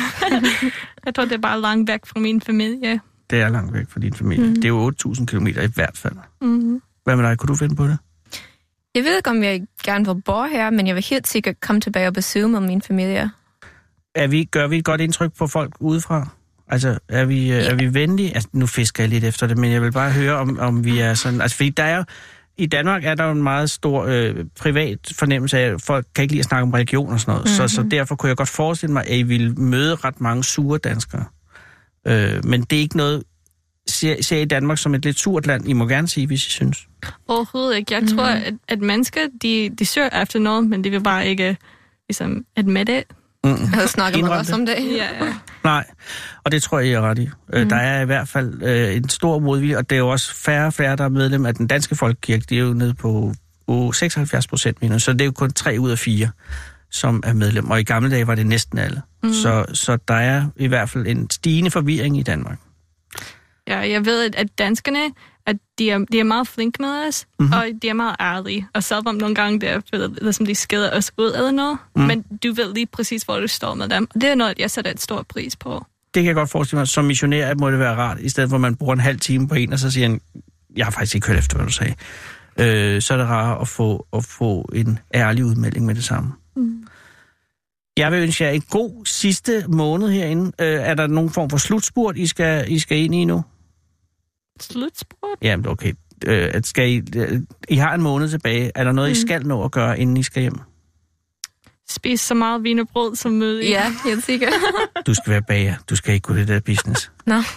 Jeg tror, det er bare langt væk fra min familie.
Det er langt væk fra din familie. Mm. Det er jo otte tusind kilometer i hvert fald. Mm. Hvad med dig? Kunne du finde på det?
Jeg ved ikke, om jeg gerne vil bo her, men jeg vil helt sikkert komme tilbage og besøge med min familie.
Er vi, gør vi et godt indtryk på folk udefra? Altså, er vi, ja. er vi venlige? Altså, nu fisker jeg lidt efter det, men jeg vil bare høre, om, om vi er sådan... Altså, fordi der er jo... I Danmark er der jo en meget stor øh, privat fornemmelse af, at folk kan ikke lide at snakke om religion og sådan noget. Mm-hmm. Så, så derfor kunne jeg godt forestille mig, at I ville møde ret mange sure danskere. Øh, men det er ikke noget... Ser, ser I Danmark som et lidt surt land? I må gerne sige, hvis I synes.
Overhovedet ikke. Jeg mm-hmm. tror, at, at mennesker, de, de søger efter noget, men de vil bare ikke ligesom, admit det.
Mm.
Jeg snakker med os om det.
Ja, ja.
Nej, og det tror jeg, I er ret i. Mm. Der er i hvert fald øh, en stor modvilje, og det er jo også færre og færre, der er medlem af den danske folkekirke. De er jo nede på oh, seksoghalvfjerds procent minus, så det er jo kun tre ud af fire, som er medlem. Og i gamle dage var det næsten alle. Mm. Så, så der er i hvert fald en stigende forvirring i Danmark.
Ja, jeg ved, at danskerne, at de er, de er meget flinke med os, mm-hmm. og de er meget ærlige. Og selvom nogle gange det er, ligesom de skiller os ud eller noget, mm. men du ved lige præcis, hvor du står med dem. Og det er noget, jeg sætter et stort pris på. Det
kan jeg godt forestille mig. Som missionær må det være rart, i stedet for at man bruger en halv time på en, og så siger han, jeg har faktisk ikke hørt efter, hvad du sagde. Øh, så er det rart at få, at få en ærlig udmelding med det samme. Mm. Jeg vil ønske jer en god sidste måned herinde. Øh, er der nogen form for slutspurt, I skal, I skal ind i nu?
Slutspurt?
Jamen, okay. Øh, at skal I, øh, I har en måned tilbage. Er der noget, mm. I skal nå at gøre, inden I skal hjem?
Spis så meget wienerbrød som muligt.
Ja, helt sikkert.
Du skal være bager. Du skal ikke gå det der business.
Nå. No.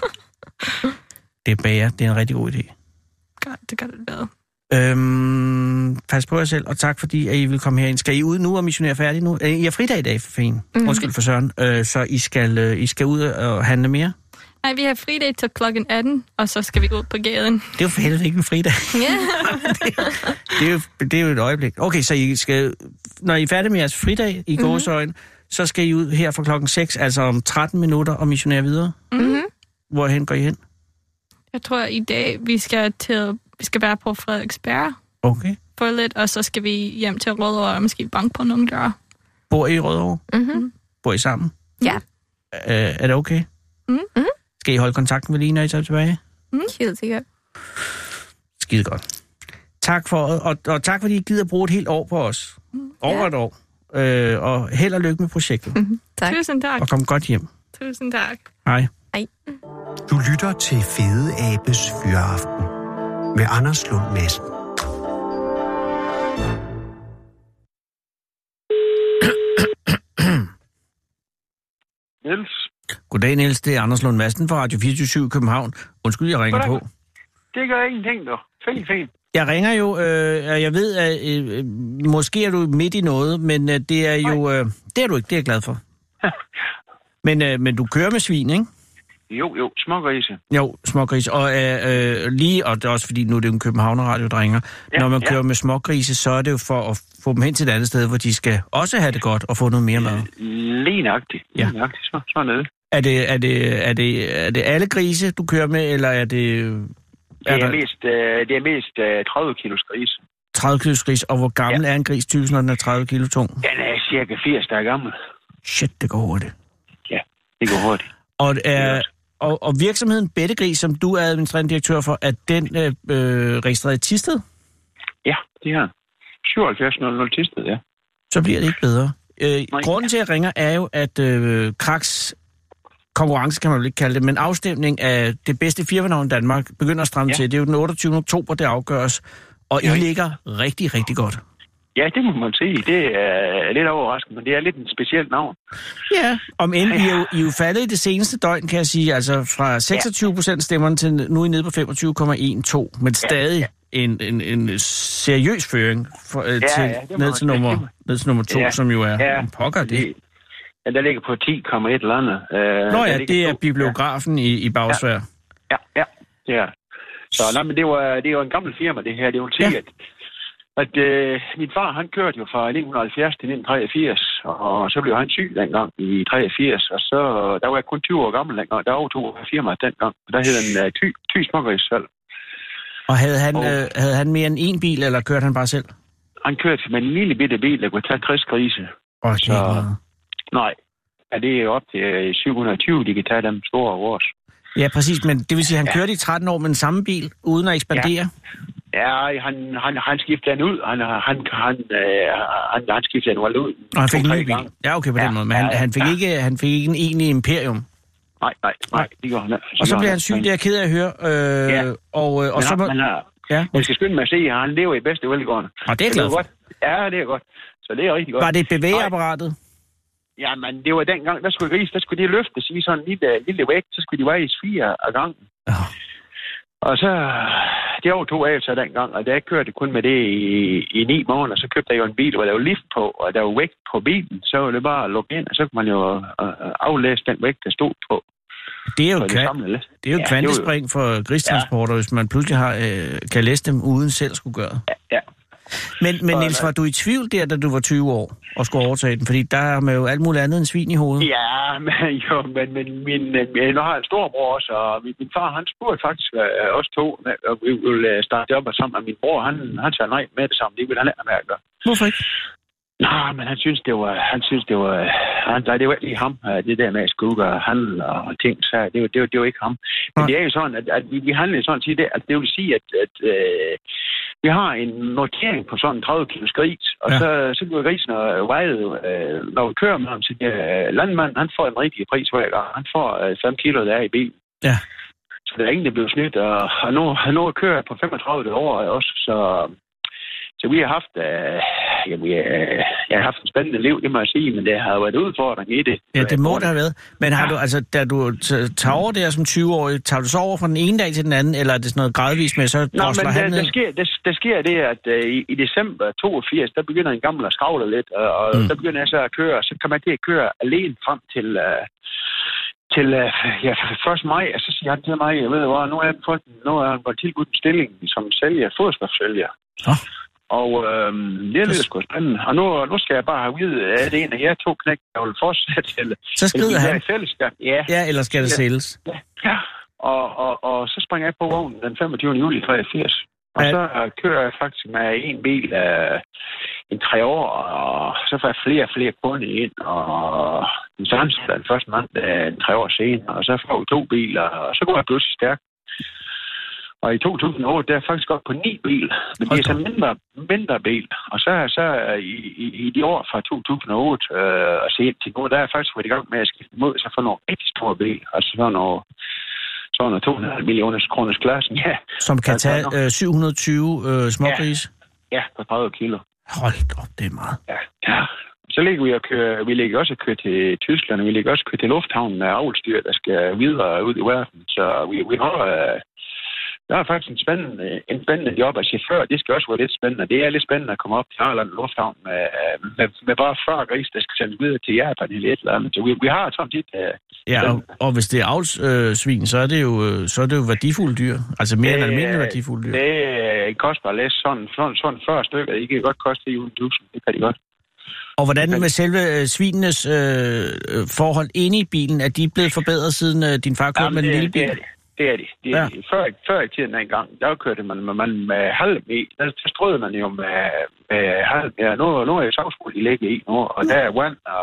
Det er bager. Det er en rigtig god idé.
God, det gør det bedre.
Øhm, pas på jer selv, og tak fordi, at I vil komme herind. Skal I ud nu og missionere færdig nu? I har fridag i dag, for fanden. Mm. Undskyld for Søren. Øh, så I skal, øh, I skal ud og handle mere?
Nej, vi har fridag til klokken atten, og så skal vi ud på gaden.
Det er jo for helvede ikke en fridag.
Ja.
det, det, er jo, det er jo et øjeblik. Okay, så I skal, når I er færdige med jeres fridag i mm-hmm. gåseøjne, så skal I ud her fra klokken seks, altså om tretten minutter, og missionere videre.
Mm-hmm.
Hvorhen går I hen?
Jeg tror, i dag, vi skal til, vi skal være på Frederiksberg.
Okay.
For lidt, og så skal vi hjem til Rødovre og måske banke på nogle døre.
Bor I i Rødovre?
Mm-hmm.
Bor I sammen?
Ja.
Øh, er det okay?
Mm-hmm.
Skal I holde kontakten med lige, når I tager tilbage?
Mm, helt sikkert.
Skide godt. Tak for og, og tak fordi I gider bruge et helt år på os. Mm, Over ja. et år. Øh, og held og lykke med projektet.
Mm-hmm. Tak.
Tusind tak.
Og kom godt hjem.
Tusind tak.
Hej.
Hej.
Du lytter til Fede Abes Fyraften med Anders Lund Madsen.
Niels.
Goddag, Niels. Det er Anders Lund Madsen fra Radio fireogtyve syv København. Undskyld, jeg ringer
Goddag.
på.
Det gør ingenting, dog. Fint, fint.
Jeg ringer jo, øh, og jeg ved, at øh, måske er du midt i noget, men øh, det er jo... Øh, det er du ikke, det er jeg glad for. men, øh, men du kører med svin, ikke?
Jo, jo, smågrise.
Jo, smågrise. Og øh, øh, lige, og det er også fordi, nu er det jo en Københavner-radio, der ringer. Ja, når man ja. kører med smågrise, så er det jo for at få dem hen til et andet sted, hvor de skal også have det godt og få noget mere mad.
Lige nøjagtigt. Lige
ja.
nøjagtigt. Så, så nede.
Er det, er, det, er, det, er det alle grise, du kører med, eller er det...
Er det, er der... mest, øh, det er mest øh, tredive kilos gris.
tredive kilos gris, og hvor gammel ja. er en gris typisk, når den er tredive kilo tung?
Den er cirka firs, der er gammel.
Shit, det går hurtigt.
Ja, det går hurtigt.
Og, er, og, og virksomheden Bettegris, som du er administrerende direktør for, er den øh, øh, registreret i Thisted?
Ja, det er syvoghalvfjerds nul nul Thisted, ja.
Så bliver det ikke bedre. Øh, grunden til, at jeg ringer, er jo, at øh, Kraks konkurrence kan man jo ikke kalde det, men afstemning af det bedste firmanavn i Danmark begynder at stramme ja. til. Det er jo den otteogtyvende oktober, det afgøres, og ja. I ligger rigtig, rigtig godt.
Ja, det må man sige. Det er lidt overraskende, men det er lidt en speciel navn.
Ja, om end I er jo, I er jo faldet i det seneste døgn, kan jeg sige, altså fra seksogtyve procent stemmerne til nu er I nede på femogtyve komma to, men stadig ja, ja. En, en, en seriøs føring for, ja, til, ja, ned, til nummer, ned til nummer to, ja. Som jo er ja. En pokker det.
Ja, der ligger på ti komma et eller andet. Uh,
Nå ja, det er bibliografen ja. i, i Bagsvær.
Ja, ja, ja, det er. Så nej, men det var, det er jo en gammel firma, det her. Det vil sige, ja. at at øh, min far, han kørte jo fra nitten halvfjerds til nitten treogfirs, og så blev han syg dengang i treogfirs, og så, der var jeg kun tyve år gammel dengang, der overtog firmaet dengang, og der hed han uh, Ty, Ty Smågrissalg.
Og havde han, og, øh, havde han mere end en bil, eller kørte han bare selv?
Han kørte med en lille bitte bil, der kunne tage tres grise.
Okay. Så, nej,
ja, det er op til syv hundrede og tyve, de kan tage dem store af vores.
Ja, præcis, men det vil sige, at han ja. kørte i tretten år med den samme bil, uden at ekspandere?
Ja. Ja, han, han, han skiftede den ud. Han, han, han, øh, han, han skiftede den ud.
Og han fik en ny bil? Ja, okay, på ja, den måde. Men han, ja, han, fik ja. ikke, han fik ikke en egentlig imperium?
Nej, nej, nej. Det går han.
Og så bliver han syg, det er jeg ked af at høre. Øh,
ja.
Og, og
men
så må...
Han, har, ja. Man skal skynde mig at se, at han lever i bedste velgående.
Og det er glad for.
Ja, det er godt. Så det er rigtig godt.
Var det bevægeapparatet?
Ja, men det var dengang, der skulle grise, der skulle de løftes i sådan en lille, lille vægt, så skulle de vejes fire af gangen. Ja. Og så, det overtog af sig dengang, og der kørte kun med det i, i ni måneder, så købte jeg jo en bil, hvor der var lift på, og der var vægt på bilen, så var det bare at lukke ind, og så kunne man jo uh, aflæse den vægt, der stod på.
Det er jo, kva- det er jo ja, kvantespring for gristransporter, ja. Hvis man pludselig har, øh, kan læse dem uden selv skulle gøre det.
Ja, ja.
Men, men Niels, var du i tvivl der, da du var tyve år og skulle overtage den? Fordi der er man jo alt muligt andet end svin i hovedet.
Ja, men, jo, men, men min, min, nu har jeg en storbror også, og min, min far, han spurgte faktisk uh, os to, og vi ville starte op sammen, og min bror, han, han sagde nej med det samme. Det ville han ikke med at gøre.
Hvorfor ikke?
Nej, men han synes, det var, han synes, det var, han, det var ikke ham, det der med at skulle gøre handel og ting, så det var, det var, det var ikke ham. Men ja. Det er jo sådan, at, at vi, vi handler sådan sige, at det vil sige, at, at øh, vi har en notering på sådan tredive kilos gris, og ja. så, så bliver grisen vejet, øh, når vi kører med ham til øh, landmanden, han får en rigtig pris hver gang. Han får øh, fem kilo, der er i bilen. Ja. Så der er ingen, der bliver snydt, og, og nu, nu kører jeg på femogtredive år også, så... Så vi har haft, øh, ja, vi, øh, jeg har haft en spændende liv, det må jeg sige, men det har været udfordring i det.
Ja, det må det have været. Men har ja. du, altså, da du tager over der som tyve-årig, tager du så over fra den ene dag til den anden, eller er det sådan noget gradvist med, så drosler han ned?
Der sker, der, der sker det, at uh, i, i december toogfirs, der begynder en gammel at skravle lidt, og, og mm. der begynder jeg så at køre, så kan man til at køre alene frem til... Uh, til uh, ja, første maj, og så siger han til mig, jeg ved hvad, nu har jeg fået, nu har han fået tilbudt en stilling som sælger, foderstofsælger. Oh. Og øh, det lyder sgu spændende. Og nu, nu skal jeg bare have vidt, at det er en af jer to knæk, der vil fortsætte. Eller,
så skrider han.
I fællesskab. Ja.
ja, eller skal det sælges?
Ja, ja. Og, og, og så springer jeg på vognen den femogtyvende juli treogfirs. Og ja. Så kører jeg faktisk med en bil af en tre år, og så får jeg flere og flere kunder ind, og den samme den første mand en tre år senere, og så får jeg to biler, og så går jeg pludselig stærkt. Og i to tusind og otte, der er faktisk godt på ni biler, men det er så mindre, mindre bil. Og så, så i, i, i de år fra to tusind og otte øh, og se til nu, der er jeg faktisk været i gang med at skifte mod, så for nogle rigtig store bil. Altså sådan noget, sådan noget to komma fem millioner kroners klassen, ja.
Som kan altså, tage øh, syv hundrede og tyve øh, smågrise?
Ja, ja, på tredive kilo.
Hold op, det er meget.
Ja, ja. Så ligger vi og kører, vi ligger også at køre til Tyskland, og vi ligger også at køre til lufthavnen med avlsdyr, der skal videre ud i verden. Så vi, vi har... Øh, Der er faktisk en spændende, en spændende job af chauffør. Det skal også være lidt spændende. Det er lidt spændende at komme op til Arland Lufthavn med, med, med bare fyrre gris, der skal sendes videre til Japan eller et eller andet. Så vi, vi har sådan lidt... Uh,
ja, og, og hvis det er avlsvin, øh, så er det jo så er det jo værdifulde dyr. Altså mere det, end almindelige værdifulde dyr.
Det koster bare læse sådan, sådan, sådan fyrre stykker. Det kan godt koste tusind. Det kan de godt.
Og hvordan med selve øh, svinenes øh, forhold inde i bilen? Er de blevet forbedret siden øh, din far kørte med en lille bil?
Det er de. Det er ja. de. Før, før i tiden engang, der kørte man med, man med halm i. Der, der strøede man jo med, med halm. Ja, nu, nu er jeg savsfuld, de ligger i nu, og der er vand, og,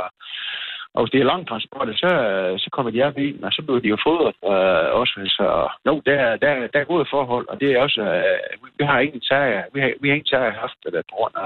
og hvis det er lang transport, så, så kommer de op i bilen, og så bliver de jo fodret øh, også. Så jo, der, der, der er gode forhold, og det er også, øh, vi har ingen tager, vi har, vi har ingen tager haft det der på grund af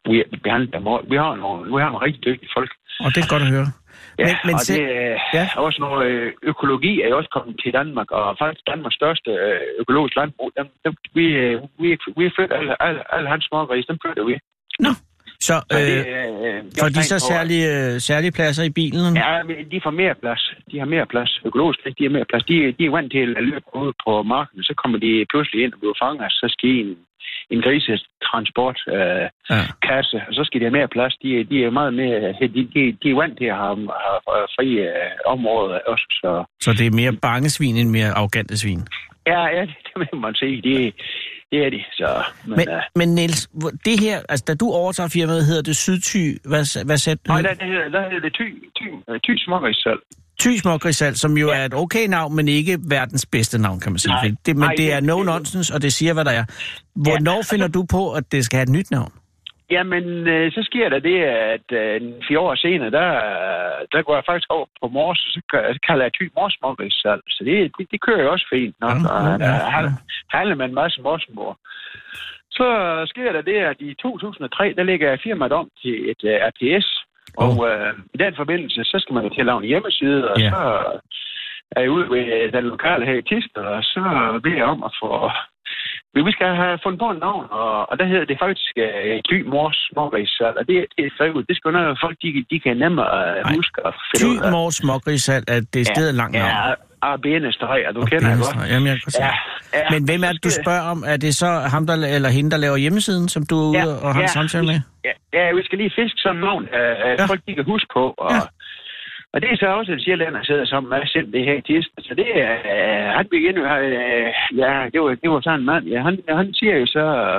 vi behandler dem ordentligt. Vi har nogle, vi har nogle rigtig dygtige folk.
Og det er godt at høre.
Ja,
men, men
og
selv...
det er
ja.
også noget økologi er jo også kommet til Danmark, og faktisk Danmarks største økologisk landbrug, dem, dem, vi, vi, vi flytter alle, alle, alle hans smågrise, dem flytter vi.
Nå, så,
så
øh,
det, øh,
får de så særlige, særlige pladser i bilen?
Ja, de får mere plads. De har mere plads. Økologisk, de har mere plads. De, de er vant til at løbe ud på marken, så kommer de pludselig ind og bliver fanget, så skal de en, en grisetransport øh, ja. kasse, og så skal de have mere plads. De, de er meget mere, de, de, de er vant til at have, have fri øh, områder også. Så.
så det er mere bangesvin end mere arrogante svin?
Ja, ja, det, det må man sige. Det, det er de. Så, men,
men,
uh,
men Niels, det her, altså da du overtager firmaet, hedder det Sydthy, hvad, hvad sagde du?
Nej, der, der, hedder, der hedder det Thy, Thy, Thy Smågrissalg.
Thy Smågrissalg, som jo ja. er et okay navn, men ikke verdens bedste navn, kan man sige. Nej, det, men nej, det er no nonsense, og det siger, hvad der er. Hvornår ja, finder du på, at det skal have et nyt navn?
Jamen, øh, så sker der det, at øh, fire år senere, der, der går jeg faktisk over på Mors, og så, så kalder jeg Thy Mors Smågrissalg. Så det, det, det kører jo også fint nok, ja, og ja, ja. Der handler man en masse morsmor. Så sker der det, at i to tusind og tre, der lægger jeg firmaet om til et uh, R P S, oh. og øh, i den forbindelse, så skal man jo til at lave en hjemmeside, og yeah. så er jeg ude ved den lokale her i Thisted, og så beder jeg om at få... Vi skal have fundet på en navn, og, og der hedder det faktisk uh, Thy Mors Smågrissalg, og det, det er skrevet. Det skal jo noget, folk de, de kan nemmere uh, huske at finde ud af.
Thy Mors Smågrissalg er det stedet ja, langt navn.
Ja, og benestræg, og du og kender det godt.
Jamen, jeg kan ja, ja, men hvem er det, du spørger om? Er det så ham, der, eller hende, der laver hjemmesiden, som du er ude ja, og har ja, en samtale med?
Ja, ja, vi skal lige fiske sådan en navn, uh, ja. folk de kan huske på, og... Ja. Og det er så også en sjællænder, der sidder sammen med selv det her i Thisted. Så det er, øh, han begynder jo, øh, ja, det var, det var sådan en mand. Ja, han, han siger jo så, øh,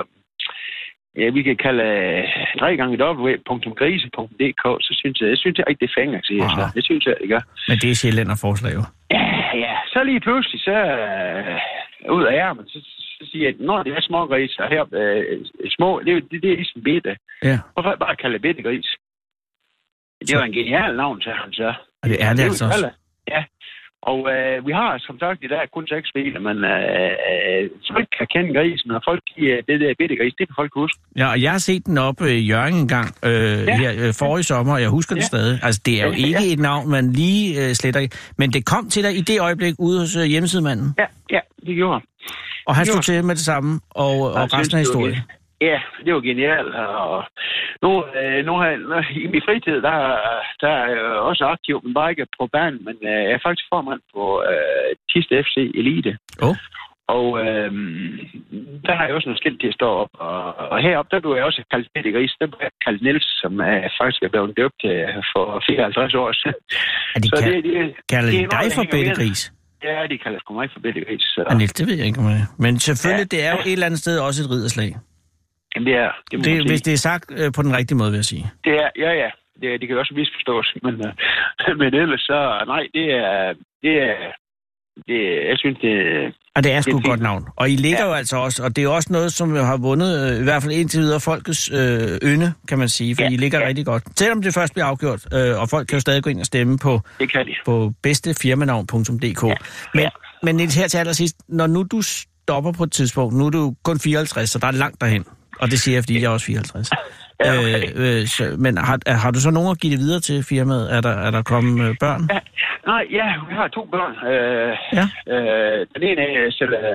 ja, vi kan kalde øh, tre gange w punktum grise punktum d k, så synes jeg, jeg synes jeg ikke, det fænger, siger jeg så. Det synes jeg, det gør.
Men det er sjælænderforslag jo.
Ja, ja. Så lige pludselig, så øh, ud af ærmen, så, så siger jeg, at når det er små grise, og her øh, små, det, det, det er ligesom bitte.
Ja.
Hvorfor bare kalde det bitte gris? Det var en genial navn, sagde han så.
Og det er det, det altså også.
Ja, og øh, vi har som sagt i dag kun seks biler, men øh, folk kan kende grisen, og folk, øh, det der bitte gris, det kan folk huske.
Ja, og jeg har set den oppe i Hjørring en gang øh, ja. her øh, forrige sommer, og jeg husker ja. det stadig. Altså, det er jo ikke ja. et navn, man lige øh, sletter ikke. Men det kom til dig i det øjeblik ude hos øh, hjemmesidemanden.
Ja, ja, det gjorde
Og han stod til med det samme, og, og resten af historien.
Ja, det var genialt. Og nu, øh, nu har jeg, i min fritid, der, der er jeg også aktiv, men bare ikke på banen, men øh, jeg er faktisk formand på øh, Thisted F C Elite.
Oh.
Og øh, der har jeg også noget skilt til at stå op. Og, og heroppe, der blev jeg også kaldt Bitte Gris. Der blev jeg kaldt Niels, som er faktisk er blevet døbt for fireoghalvtreds år siden.
Er de
Så
kald-
det, det,
kalder
det,
de dig for Bitte Gris?
Ja, de kalder sgu mig for Bitte Gris. Så.
Ja, Niels, det ved jeg ikke om det. Men selvfølgelig, ja. det er jo et eller andet sted også et ridderslag.
Jamen, det er det.
det hvis det er sagt øh, på den rigtige måde, vil jeg sige.
Det er, ja, ja. Det, det kan også misforstås. Men, øh, men ellers så, nej, det er, det er, det, jeg synes, det
Og det er sgu
det er
et godt navn. Og I ligger ja. jo altså også, og det er også noget, som har vundet, øh, i hvert fald indtil videre, folkets øh, ynde, kan man sige, for ja. I ligger ja. rigtig godt. Selvom det først bliver afgjort, øh, og folk kan jo stadig gå ind og stemme på,
det kan de.
på bedstefirmanavn punktum d k. Ja. Men, ja. men her til allersidst, når nu du stopper på et tidspunkt, nu er du kun fireoghalvtreds, så der er langt derhen. Og det siger jeg, fordi jeg er også fireoghalvtreds. Ja, okay. øh, øh, så, men har, har du så nogen at give det videre til firmaet? Er der, er der kommet øh, børn?
Ja, nej, ja, vi har to børn. Øh,
ja.
øh, den ene er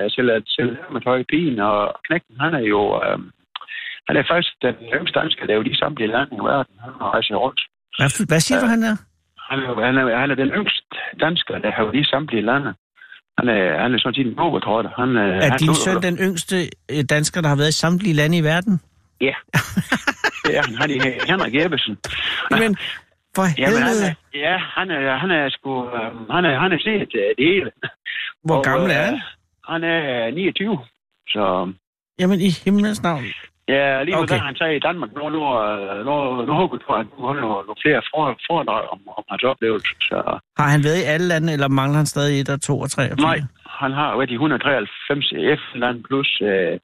Selma Pigen, og knægten, han er jo... Øh, han er faktisk den yngste dansker, der er jo de samtlige lande i verden. Han har rejst rundt.
Hvad, hvad siger øh, du, han er?
Han er, han, er, han er den yngste dansker, der har jo de samtlige lande. Han er, han er sådan set en globetrotter. Han,
er han din søn den yngste dansker, der har været i samtlige lande i verden?
Ja. Det er han. Han er Henrik Ebbesen.
Men for helvede.
Han er, ja, han er, han er sgu... Um, han er, han er set uh, det hele.
Hvor
og,
gammel er han?
Uh, han er niogtyve, så...
Jamen, i himlens navn.
Ja, lige nu
okay.
der han sagde i Danmark, nu, nu, nu, nu håber jeg på, at nu har nogle flere foredrag om, om hans oplevelse. Så...
Har han været i alle lande, eller mangler han stadig et og to og tre og fire?
Nej, han har været i et hundrede og treoghalvfems F N-land plus... Uh,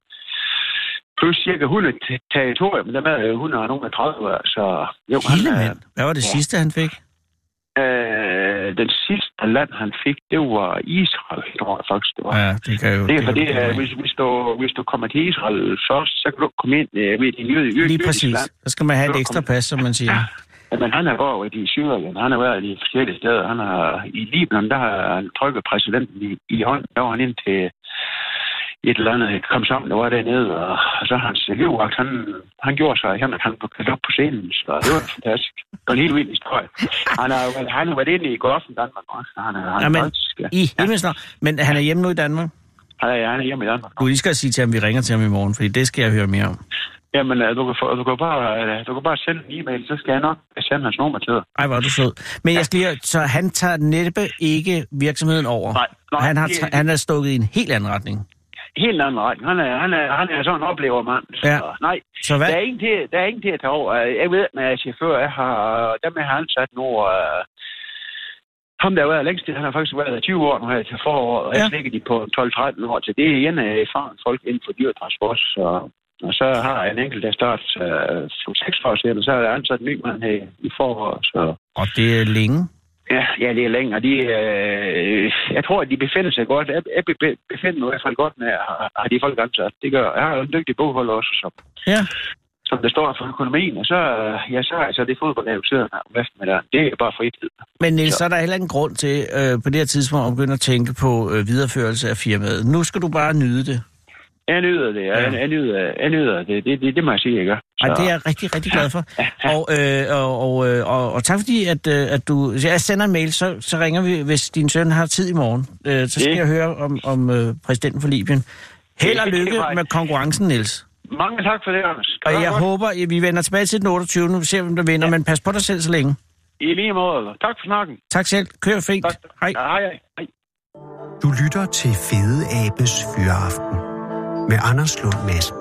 plus cirka hundrede territorier, men der er et hundrede og tredive, så... Jo,
Hele
han,
mand. Hvad var det ja. sidste, han fik?
Øh, den sidste land, han fik, det var Israel, tror jeg faktisk, det var.
Ja, det kan jo...
Det er fordi, at hvis, hvis, du, hvis du kommer til Israel først, så kan du komme ind ved din jødiske land.
Lige præcis. Så skal man have et ekstra pas, som man siger.
Ja, men han har været i Syrien, han har været i forskellige steder. Han har, i Libanon, der har han trykket præsidenten i, i hånden. Der var han ind til et eller andet, kom sammen, der var dernede, og, og så hans livvagt, han, han gjorde sig, han, han blev kaldt op på scenen, så det var fantastisk. Det var en helt vild historie. Han har, han har været inde i Golfen Danmark også. Han er, han
ja, men,
faktisk, ja.
i himmelsnår. Men han er hjemme nu i Danmark?
Han er, han er hjemme i Danmark.
Du lige skal sige til ham, at vi ringer til ham i morgen, fordi det skal jeg høre mere om.
Jamen, du kan, du, kan bare, du kan bare sende en e-mail, så skal jeg nok sende hans nummer til dig.
Ej, hvor er du sød. Men jeg skal lige, så han tager næppe ikke virksomheden over?
Nej. nej
han, har t- han er stukket i en helt anden retning?
Helt anden retning. Han er, han er, han er sådan en oplevermand.
Ja.
Så, nej,
så hvad?
Der er ingen til, der er ingen til at tage over. Jeg ved, at jeg chauffør, jeg har, dem jeg har ansat nu, uh, ham der har været længst, han har faktisk været tyve år nu her til foråret, og ja. Jeg ligger de på tolv tretten år til. Det er en af erfaren folk inden for dyretransport, så... Og så har jeg en enkelt, der startet uh, for seks år siden, og så har jeg ansat en ny mand her i foråret. Så...
Og det er længe?
Ja, ja, det er længe, og de, øh, jeg tror, at de befinder sig godt. Jeg, jeg befinder mig i hvert fald godt med at have de folk ansat. Det gør, jeg har jo en dygtig bogholder også, som,
ja.
som det står for økonomien, og så, ja, så er altså det fodboldlag, sidder om eftermiddagen. Det er bare fritid.
Men Niels, så. så er der heller ingen grund til øh, på det her tidspunkt at begynde at tænke på øh, videreførelse af firmaet. Nu skal du bare nyde det.
Jeg nyder det, jeg, jeg, nyder, jeg nyder det, det, det, det må jeg sige, jeg gør.
Ej, det er jeg rigtig, rigtig glad for. Og, øh, og, og, og, og tak fordi, at, at du... Jeg sender en mail, så, så ringer vi, hvis din søn har tid i morgen. Øh, så skal det. jeg høre om, om øh, præsidenten for Libyen. Held og lykke med konkurrencen, Niels.
Mange tak for det, Anders.
Og jeg godt. håber, at vi vender tilbage til den otteogtyvende Nu vi ser, hvem der vinder, ja. Men pas på dig selv så længe.
I lige måde. Tak for snakken.
Tak selv. Kør fint. Hej.
Ja, hej, hej.
Du lytter til Fede Abes Fyraften med Anders Lund Madsen.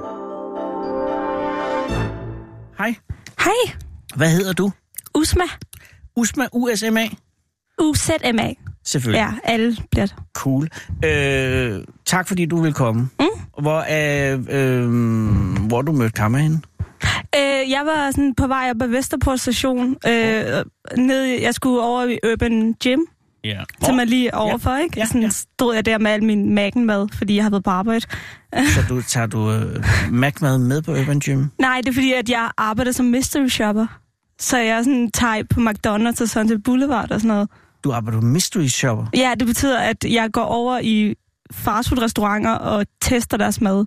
Hej.
Hej.
Hvad hedder du?
Usma.
Usma, U S M A?
U Z M A.
Selvfølgelig.
Ja, alle bliver det.
Cool. Øh, tak fordi du vil komme.
Mm.
Hvor er øh, hvor du mødte Kammer henne?
Øh, jeg var sådan på vej op ad Vesterport station. Øh, ned, jeg skulle over i Urban Gym.
Ja. Yeah.
Som er lige overfor,
ja.
ikke?
Ja,
sådan
ja.
stod jeg der med al min Mac'en-mad, fordi jeg har været på arbejde.
Så du, tager du uh, Mac-mad med på Urban Gym?
Nej, det er fordi, at jeg arbejder som mystery shopper. Så jeg er sådan tager på McDonald's og Sunset Boulevard og sådan noget.
Du arbejder mystery shopper?
Ja, det betyder, at jeg går over i fastfood-restauranter og tester deres mad.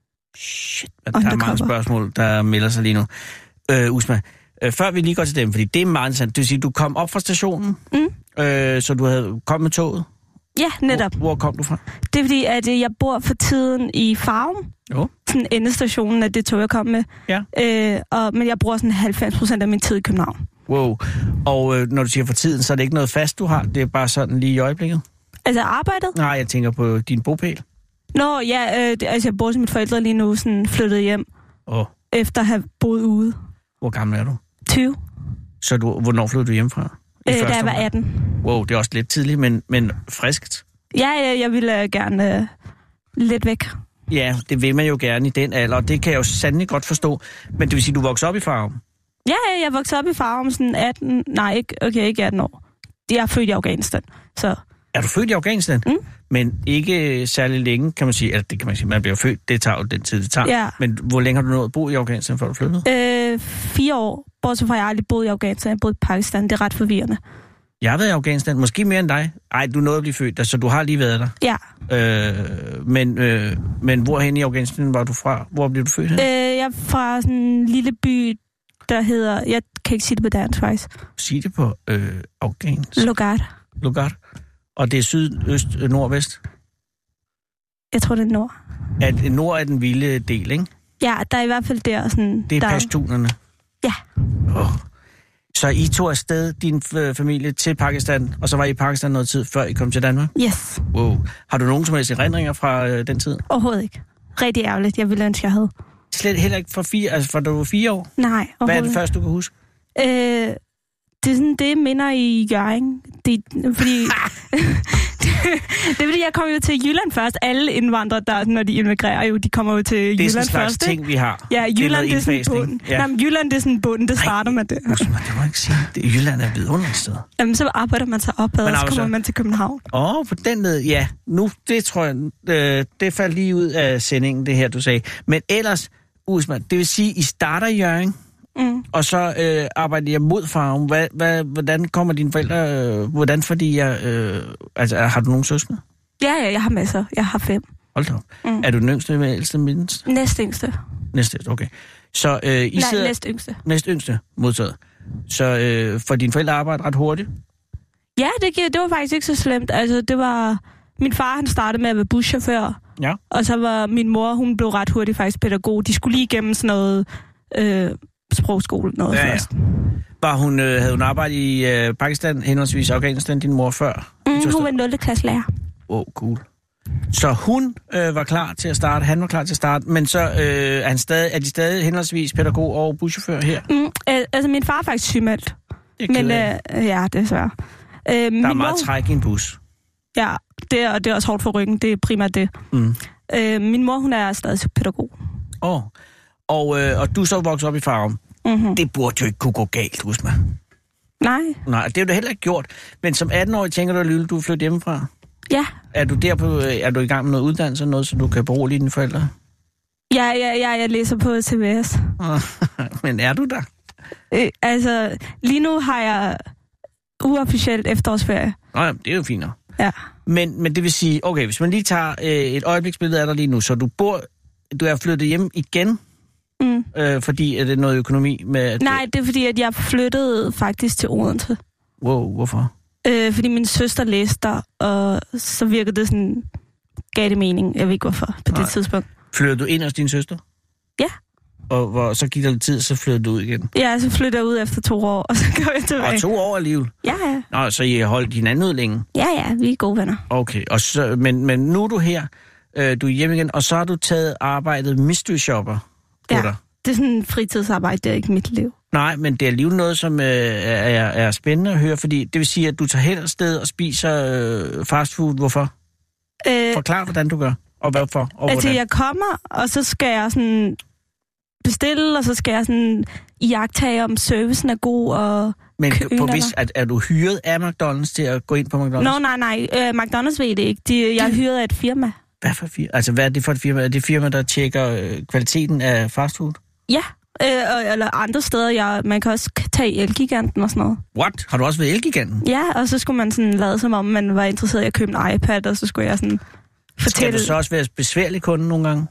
Shit, der er mange spørgsmål, der melder sig lige nu. Øh, Usma, øh, før vi lige går til dem, fordi det er meget interessant. Det vil sige, du kom op fra stationen,
mm.
øh, så du havde kommet med toget?
Ja, netop.
Hvor, hvor kom du fra?
Det er fordi, at jeg bor for tiden i Farum.
Jo.
Sådan endestationen af det tog, jeg kom med.
Ja.
Øh, og, men jeg bruger sådan halvfems procent af min tid i København.
Wow. Og øh, når du siger for tiden, så er det ikke noget fast, du har? Det er bare sådan lige i øjeblikket?
Altså arbejdet?
Nej, jeg tænker på din bopæl.
Nå, ja, øh, det, altså jeg bor som mit forældre lige nu, sådan flyttet hjem.
Oh.
Efter at have boet ude.
Hvor gammel er du?
tyve.
Så du, hvornår flyttede du hjemmefra?
Øh, da jeg var atten.
Wow, det er også lidt tidligt, men, men friskt.
Ja, ja, jeg ville gerne øh, lidt væk.
Ja, det vil man jo gerne i den alder, og det kan jeg jo sandelig godt forstå. Men det vil sige, du voksede op i Farum?
Ja, ja, jeg voksede op i Farum sådan atten... Nej, ikke, okay, ikke atten år. Jeg er født i Afghanistan, så...
Er du født i Afghanistan?
Mm.
Men ikke særlig længe, kan man sige. Altså, det kan man sige, man bliver født, det tager jo den tid, det tager.
Ja.
Men hvor længe har du nået at bo i Afghanistan, før du flyttede?
Øh, fire år. Bortset fra, jeg aldrig boet i Afghanistan, jeg boede i Pakistan. Det er ret forvirrende.
Jeg har været i Afghanistan, måske mere end dig. Ej, du nåede at blive født der, så du har lige været der.
Ja.
Øh, men, øh, men hvorhen i Afghanistan var du fra? Hvor blev du født hen?
Øh, jeg er fra sådan en lille by, der hedder... Jeg kan ikke sige det på dansk, faktisk.
Sig det på øh, afghansk.
Logard.
Logard. Og det er syd, øst, nord, vest?
Jeg tror, det er nord.
At nord er den vilde del, ikke?
Ja, der er i hvert fald der sådan...
Det er
der...
pashtunerne?
Ja.
Oh. Så I tog afsted, din familie, til Pakistan, og så var I i Pakistan noget tid, før I kom til Danmark?
Yes.
Wow. Har du nogen som helst erindringer fra øh, den tid?
Overhovedet ikke. Rigtig ærgerligt. Jeg ville ønske, jeg havde.
Slet heller ikke fra fire, altså fra du var fire år?
Nej,
hvad er det første, du kan huske?
Øh, det er sådan, det minder i Hjørring. Det, fordi... det er fordi, jeg kommer jo til Jylland først. Alle indvandrere, der, når de immigrerer jo, de kommer jo til Jylland først.
Det er sådan en slags ting, vi har.
Ja, Jylland det er, det er sådan bunden. Ja. Nej, Jylland det er sådan bunden, det starter med det.
Nej, det må ikke sige. Det, Jylland er et vidunderligt sted.
Jamen, så arbejder man sig opad, og så kommer så... man til København.
Åh, oh, på den led, ja. Nu, det tror jeg, øh, det faldt lige ud af sendingen, det her, du sagde. Men ellers, Usman, det vil sige, I starter i Hjørring, mm. og så øh, arbejder jeg mod Farum. Hvad, hvad, hvordan kommer dine forældre, øh, hvordan fordi jeg, øh, altså har du nogen søskende?
Ja, ja, jeg har masser. Jeg har fem.
Hold da op. Mm. Er du den yngste eller ældste mindst?
Næst yngste.
Næst yngste, okay. Så, øh, I
Nej,
sidder...
næst yngste.
Næst yngste, modtaget. Så øh, får dine forældre arbejde ret hurtigt?
Ja, det, det var faktisk ikke så slemt. Altså, det var... Min far, han startede med at være buschauffør.
Ja.
Og så var min mor, hun blev ret hurtigt faktisk pædagog. De skulle lige igennem sådan noget øh, sprogskole noget ja, først. Ja.
Var hun, øh, havde hun arbejdet i øh, Pakistan, henholdsvis Afghanistan, din mor før?
Mm, hun var nul klasse lærer.
Åh, oh, cool. Så hun øh, var klar til at starte, han var klar til at starte, men så øh, er, han stadig, er de stadig henholdsvis pædagog og buschauffør her?
Mm, øh, altså, min far er faktisk sygemeldt. Men øh, ja, desværre. Øh,
Der er meget
mor...
træk i en bus.
Ja, det er, det er også hårdt for ryggen. Det er primært det. Mm. Øh, min mor, hun er stadig pædagog.
Åh, oh. og, øh, og du er så vokset op i Farum. Mm-hmm. Det burde jo ikke kunne gå galt, husk mig.
Nej.
Nej, det er jo da heller ikke gjort. Men som atten-årig tænker du, at du er flyttet hjemmefra?
Ja.
Er du der på, er du i gang med noget uddannelse, noget, så du kan berolige dine forældre?
Ja, ja, ja, jeg læser på C V S.
Men er du der?
Øh, altså, lige nu har jeg uofficielt efterårsferie.
Nå ja, det er jo fint.
Ja.
Men, men det vil sige, okay, hvis man lige tager øh, et øjebliksbillede af dig lige nu, så du bor, du er flyttet hjem igen, mm. øh, fordi er det noget økonomi med... At
Nej, det er fordi, at jeg flyttede faktisk til Odense.
Wow, hvorfor?
Øh, fordi min søster læste der, og så virkede det sådan, gav det mening. Jeg ved ikke hvorfor på Nej. det tidspunkt.
Flyttede du ind hos din søster?
Ja.
Og hvor, så gik der lidt tid, så flyttede du ud igen?
Ja, så flyttede jeg ud efter to år, og så går jeg tilbage.
Og to år alligevel?
Ja, ja.
Nå, så I har holdt hinanden ud længe?
Ja, ja, vi er gode venner.
Okay, og så, men, men nu er du her, øh, du er hjemme igen, og så har du taget arbejdet mystery shopper på
ja,
dig?
Det er sådan en fritidsarbejde, det er ikke mit liv.
Nej, men det er alligevel noget, som øh, er, er spændende at høre, fordi det vil sige, at du tager hen sted og spiser øh, fastfood. Hvorfor? Øh, Forklar, hvordan du gør, og hvorfor, og
altså,
hvordan.
Jeg kommer, og så skal jeg sådan bestille, og så skal jeg sådan iagttage, om servicen er god, og
men på vis, er, er du hyret af McDonald's til at gå ind på McDonald's?
Nå, nej, nej. Øh, McDonald's ved det ikke. De, jeg er hyret af et firma.
Hvad for firma? Altså, hvad er det for et firma? Er det firma, der tjekker øh, kvaliteten af fastfood?
Ja, øh, eller andre steder. Jeg, man kan også tage Elgiganten og sådan noget.
What? Har du også været Elgiganten?
Ja, og så skulle man sådan lade som om, man var interesseret i at købe en iPad, og så skulle jeg sådan fortælle...
Skal du så også være besværlig kunde nogle gange?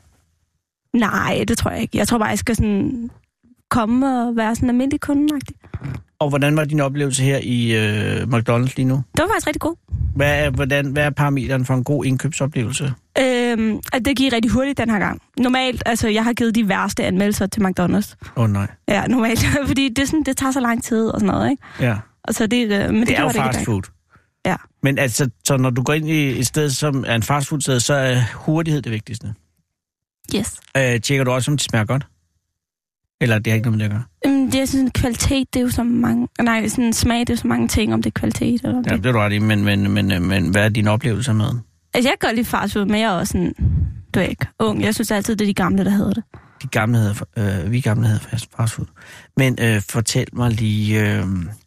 Nej, det tror jeg ikke. Jeg tror bare, jeg skal sådan komme og være sådan almindelig kunde-agtig.
Og hvordan var din oplevelse her i øh, McDonald's lige nu?
Det var faktisk rigtig god.
Hvad er, hvordan, hvad er parameteren for en god indkøbsoplevelse?
Øhm, at det gik rigtig hurtigt den her gang. Normalt, altså jeg har givet de værste anmeldelser til McDonald's.
Åh oh, nej.
Ja, normalt. Fordi det, er sådan, det tager så lang tid og sådan noget, ikke?
Ja.
Og så det, øh, men det,
det er jo
det
fast food.
Ja.
Men altså, så når du går ind i et sted, som er en fast food sted, så er hurtighed det vigtigste.
Yes.
Øh, tjekker du også, om det smager godt? Eller det er ikke noget med det at gøre?
Um, det er sådan kvalitet, det er jo så mange... Nej, sådan smag, det er jo så mange ting, om det er kvalitet eller
ja, det. det er du ret i, men, men, men, men hvad er din oplevelse med den?
Altså, jeg kan godt lide fastfood, men jeg er også sådan... Du er ikke ung. Jeg synes altid, det er de gamle, der hedder det.
De gamle hedder... Øh, vi gamle hedder fast fastfood. Men øh, fortæl mig lige... Øh,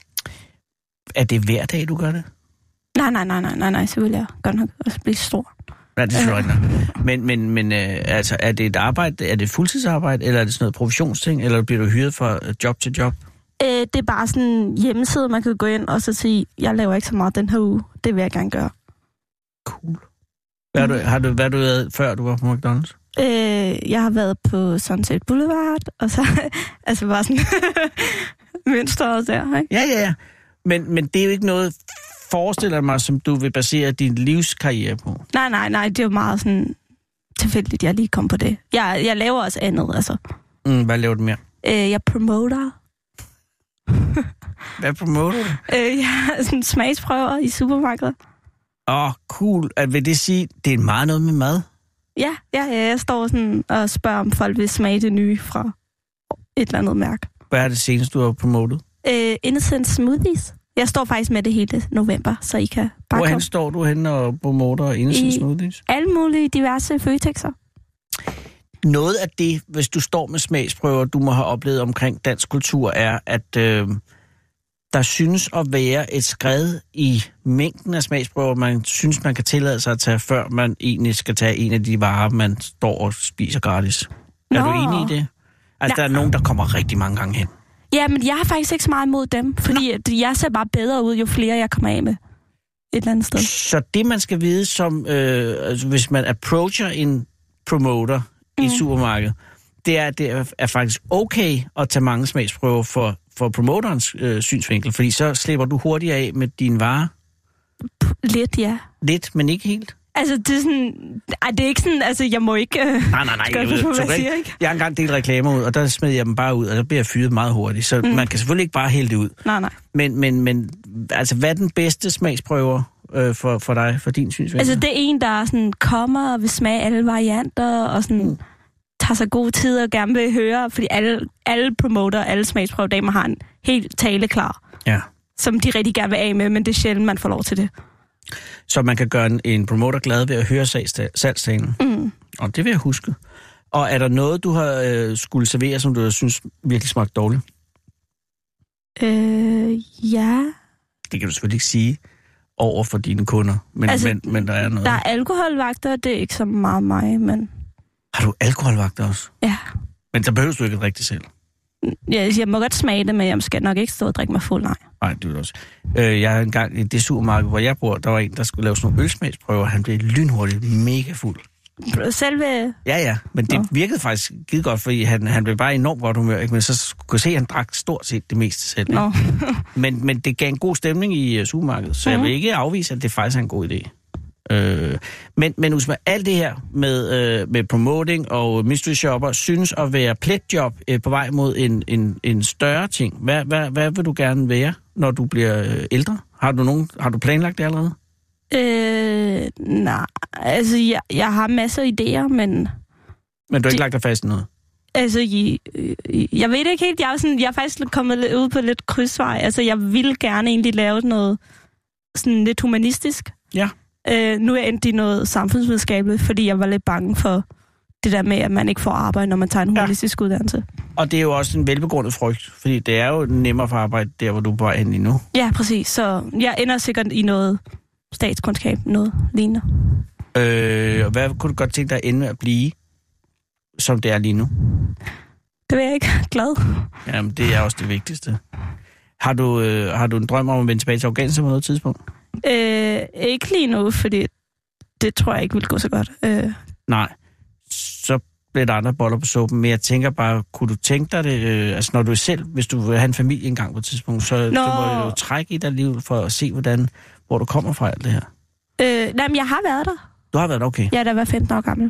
er det hver dag, du gør det?
Nej, nej, nej, nej, nej, nej. Så vil jeg godt nok også blive stor.
Nej, det tror jeg ikke. Men, men, men øh, altså, er det et arbejde, er det et fuldtidsarbejde, eller er det sådan noget professionsting, eller bliver du hyret fra job til job?
Øh, det er bare sådan en hjemmeside, man kan gå ind og så sige, jeg laver ikke så meget den her uge, det vil jeg gerne gøre.
Cool. Hvad har du, har du, hvad har du været, før du var på McDonald's?
Øh, jeg har været på Sunset Boulevard, og så altså bare sådan mønstret der, ikke?
Ja, ja, ja. Men, men det er jo ikke noget... forestiller mig, som du vil basere din livskarriere på?
Nej, nej, nej. Det er jo meget sådan tilfældigt, jeg lige kom på det. Jeg, jeg laver også andet, altså.
Mm, hvad laver du mere?
Øh, jeg promoter.
Hvad promoter du?
Øh, jeg har sådan smagsprøver i supermarkedet.
Åh, oh, cool. Vil det sige, det er meget noget med mad?
Ja, ja, ja. Jeg står sådan og spørger, om folk vil smage det nye fra et eller andet mærke.
Hvad er det seneste, du har promotet?
Øh, Innocent Smoothies. Jeg står faktisk med det hele november, så I kan bare
Hvorhen
komme.
står du henne og promoter og Indersens smoothies?
Alle mulige diverse Føtexer.
Noget af det, hvis du står med smagsprøver, du må have oplevet omkring dansk kultur, er, at øh, der synes at være et skred i mængden af smagsprøver, man synes, man kan tillade sig at tage, før man egentlig skal tage en af de varer, man står og spiser gratis.
Nå.
Er du enig i det? Altså,
Ja.
der er nogen, der kommer rigtig mange gange hen.
Ja, men jeg har faktisk ikke så meget imod dem, fordi at jeg ser bare bedre ud, jo flere jeg kommer af med et eller andet sted.
Så det, man skal vide, som øh, altså, hvis man approacher en promoter mm. i supermarkedet, det er, at det er, er faktisk okay at tage mange smagsprøver for, for promoterens øh, synsvinkel, fordi så slipper du hurtigt af med dine varer.
Lidt, ja.
Lidt, men ikke helt.
Altså, det er sådan... Ej, det er ikke sådan... Altså, jeg må ikke... Øh,
Nej, nej, nej.
gøre
Jeg,
det,
ved,
hvad
så
jeg
rigt-
siger, ikke?
jeg har engang delt reklamer ud, og der smed jeg dem bare ud, og der bliver jeg fyret meget hurtigt. Så mm. man kan selvfølgelig ikke bare hælde det ud.
Nej, nej.
Men, men, men altså, hvad er den bedste smagsprøver øh, for, for dig, for din synsvinkel?
Altså, det er en, der sådan kommer og vil smage alle varianter, og sådan mm. tager sig god tid og gerne vil høre, fordi alle, alle promoter, alle smagsprøvedamer har en helt tale klar,
Ja.
som de rigtig gerne vil af med, men det er sjældent, man får lov til det.
Så man kan gøre en, en promoter glad ved at høre salgsta- salgstalen.
Mm.
Og det vil jeg huske. Og er der noget, du har øh, skulle servere, som du synes virkelig smagte dårligt?
Øh, ja.
Det kan du selvfølgelig ikke sige over for dine kunder, men,
Altså,
men, men der er noget.
Der er alkoholvagter, det er ikke så meget mig, men
Har du alkoholvagter også?
ja.
Men så behøver du ikke det rigtigt selv.
Jeg, jeg må godt smage det, men jeg skal nok ikke stå og drikke mig fuld, nej.
Nej, det vil også. Øh, jeg har engang i det supermarked, hvor jeg bor, der var en, der skulle lave sådan nogle ølsmagsprøver. Han blev lynhurtigt mega fuld.
Selve...
Ja, ja, men det
Nå.
virkede faktisk skide godt, fordi han, han blev bare enormt godt humør, ikke? Men så kunne jeg se, at han drak stort set det meste selv. Ikke?
Nå.
men, men det gav en god stemning i uh, supermarkedet, så mm. jeg vil ikke afvise, at det faktisk er en god idé. Øh, men, men Usma, alt det her med, øh, med promoting og mystery shopper synes at være pletjob øh, på vej mod en, en, en større ting. Hvad, hvad, hvad vil du gerne være, når du bliver øh, ældre? Har du, nogen, har du planlagt det allerede?
Øh, nej, altså jeg, jeg har masser af idéer, men...
Men du har ikke
Det-
lagt dig fast i noget?
Altså, I, øh, jeg ved det ikke helt. Jeg er, sådan, jeg er faktisk kommet lidt ud på lidt krydsvej. Altså, jeg ville gerne egentlig lave noget sådan lidt humanistisk.
Ja.
Øh, nu er jeg endt i noget samfundsvidenskabeligt, fordi jeg var lidt bange for det der med, at man ikke får arbejde, når man tager en humanistisk ja. uddannelse.
Og det er jo også en velbegrundet frygt, fordi det er jo nemmere for arbejde der, hvor du er på vej hen lige nu.
Ja, præcis. Så jeg ender sikkert i noget statskundskab, noget lignende.
Øh, og hvad kunne du godt tænke dig at ende med at blive, som det er lige nu?
Det vil jeg ikke. Glad.
Jamen, det er også det vigtigste. Har du, øh, har du en drøm om at vende tilbage til Afghanistan på noget tidspunkt?
Øh, ikke lige nu, fordi det tror jeg ikke vil gå så godt. Øh.
Nej. Så bliver der andre boller på suppen, men jeg tænker bare, kunne du tænke dig det, øh, altså når du er selv, hvis du vil have en familie engang på et tidspunkt, så
Nå.
du må jo trække i dig livet for at se, hvordan, hvor du kommer fra alt det her.
Øh, nej, men jeg har været der.
Du har været der, okay.
Jeg er da været femten år gammel.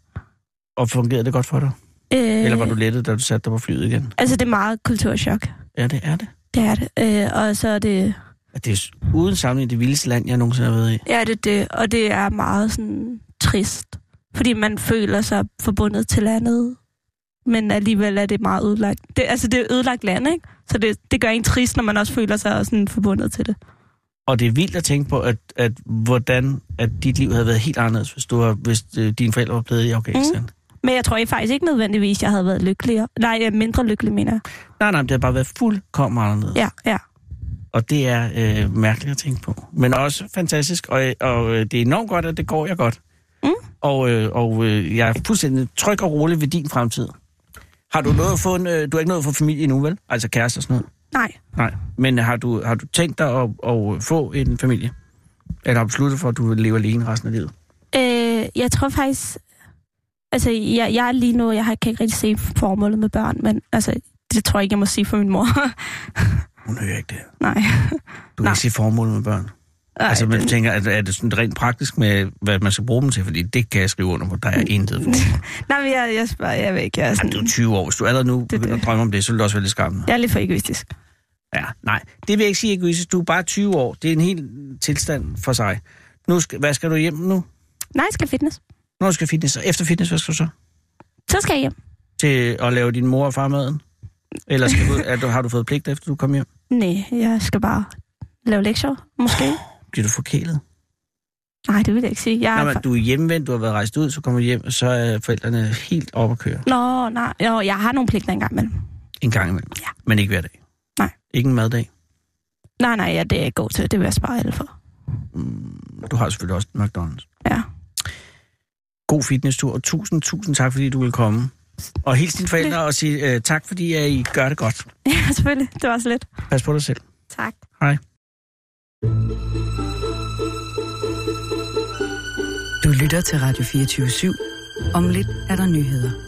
Og fungerede det godt for dig?
Øh,
Eller var du lettet, da du satte dig på flyet igen?
Altså, det er meget kulturchok.
Ja, det er det.
Det er det. Øh, og så er det...
At det er uden sammenligning det vildeste land, jeg nogensinde har været i.
Ja, det er det. Og det er meget sådan trist. Fordi man føler sig forbundet til landet. Men alligevel er det meget ødelagt. Det, altså, det er ødelagt land, ikke? Så det, det gør en trist, når man også føler sig sådan forbundet til det.
Og det er vildt at tænke på, at, at hvordan at dit liv havde været helt anderledes, hvis, du har, hvis øh, dine forældre var blevet i Afghanistan. Mm.
Men jeg tror faktisk ikke nødvendigvis, jeg havde været lykkeligere. Nej, mindre lykkelig, mener jeg.
Nej, nej, det har bare været fuldkommen anderledes.
Ja, ja.
Og det er øh, mærkeligt at tænke på. Men også fantastisk, og, og øh, det er enormt godt, at det går jeg godt. Mm. Og, øh, og øh, jeg er fuldstændig tryg og rolig ved din fremtid. Har du noget at få en, øh, du har ikke noget at få familie endnu, vel? Altså kæreste og sådan noget?
Nej.
Nej. Men har du, har du tænkt dig at, at få en familie? Eller har du besluttet for, at du vil leve alene resten af livet?
Øh, jeg tror faktisk... Altså, jeg, jeg er lige nu, jeg kan ikke rigtig se formålet med børn, men altså, det tror jeg ikke, jeg må sige for min mor.
Hun hører ikke det.
Nej.
Du kan
Nej.
ikke sige formålet med børn.
Nej,
altså, men
det...
du tænker, at er det sådan rent praktisk med, hvad man skal bruge dem til? Fordi det kan jeg skrive under på, der er intet for.
Nej, men jeg, jeg spørger, jeg ved ikke, jeg er sådan...
Jamen, du er tyve år. Hvis du allerede nu begynder at drømme om det, så vil det også være lidt skræmmende.
Jeg er lidt for egoistisk.
Ja, nej. Det vil jeg ikke sige egoistisk. Du er bare tyve år. Det er en hel tilstand for sig. Nu skal, hvad skal du hjem nu?
Nej, jeg skal fitness.
Når du skal fitness. Og efter fitness, hvad skal du så?
Så skal jeg hjem.
Til at lave din mor og far maden? Eller skal du, er du, har du fået pligt efter du kom hjem?
Nej, jeg skal bare lave lektier, måske.
Bliver du forkælet?
Nej, det vil jeg ikke sige. Jeg
Nå,
er
men du er hjemvendt, du har været rejst ud, så kommer du hjem, og så er forældrene helt op at køre.
Nå, nej. Jo, jeg har nogle pligter en gang imellem.
En gang imellem?
Ja.
Men ikke hver dag?
Nej.
Ikke en maddag?
Nej, nej, ja, det er jeg god til. Det vil jeg spare alle for.
Mm, du har selvfølgelig også McDonald's.
Ja.
God fitnesstur, og tusind, tusind tak, fordi du ville komme. Og hils dine forældre og sige uh, tak, fordi uh, I gør det godt.
Ja, selvfølgelig. Det var også lidt.
Pas på dig selv.
Tak.
Hej.
Du lytter til Radio fireogtyve syv. Om lidt er der nyheder.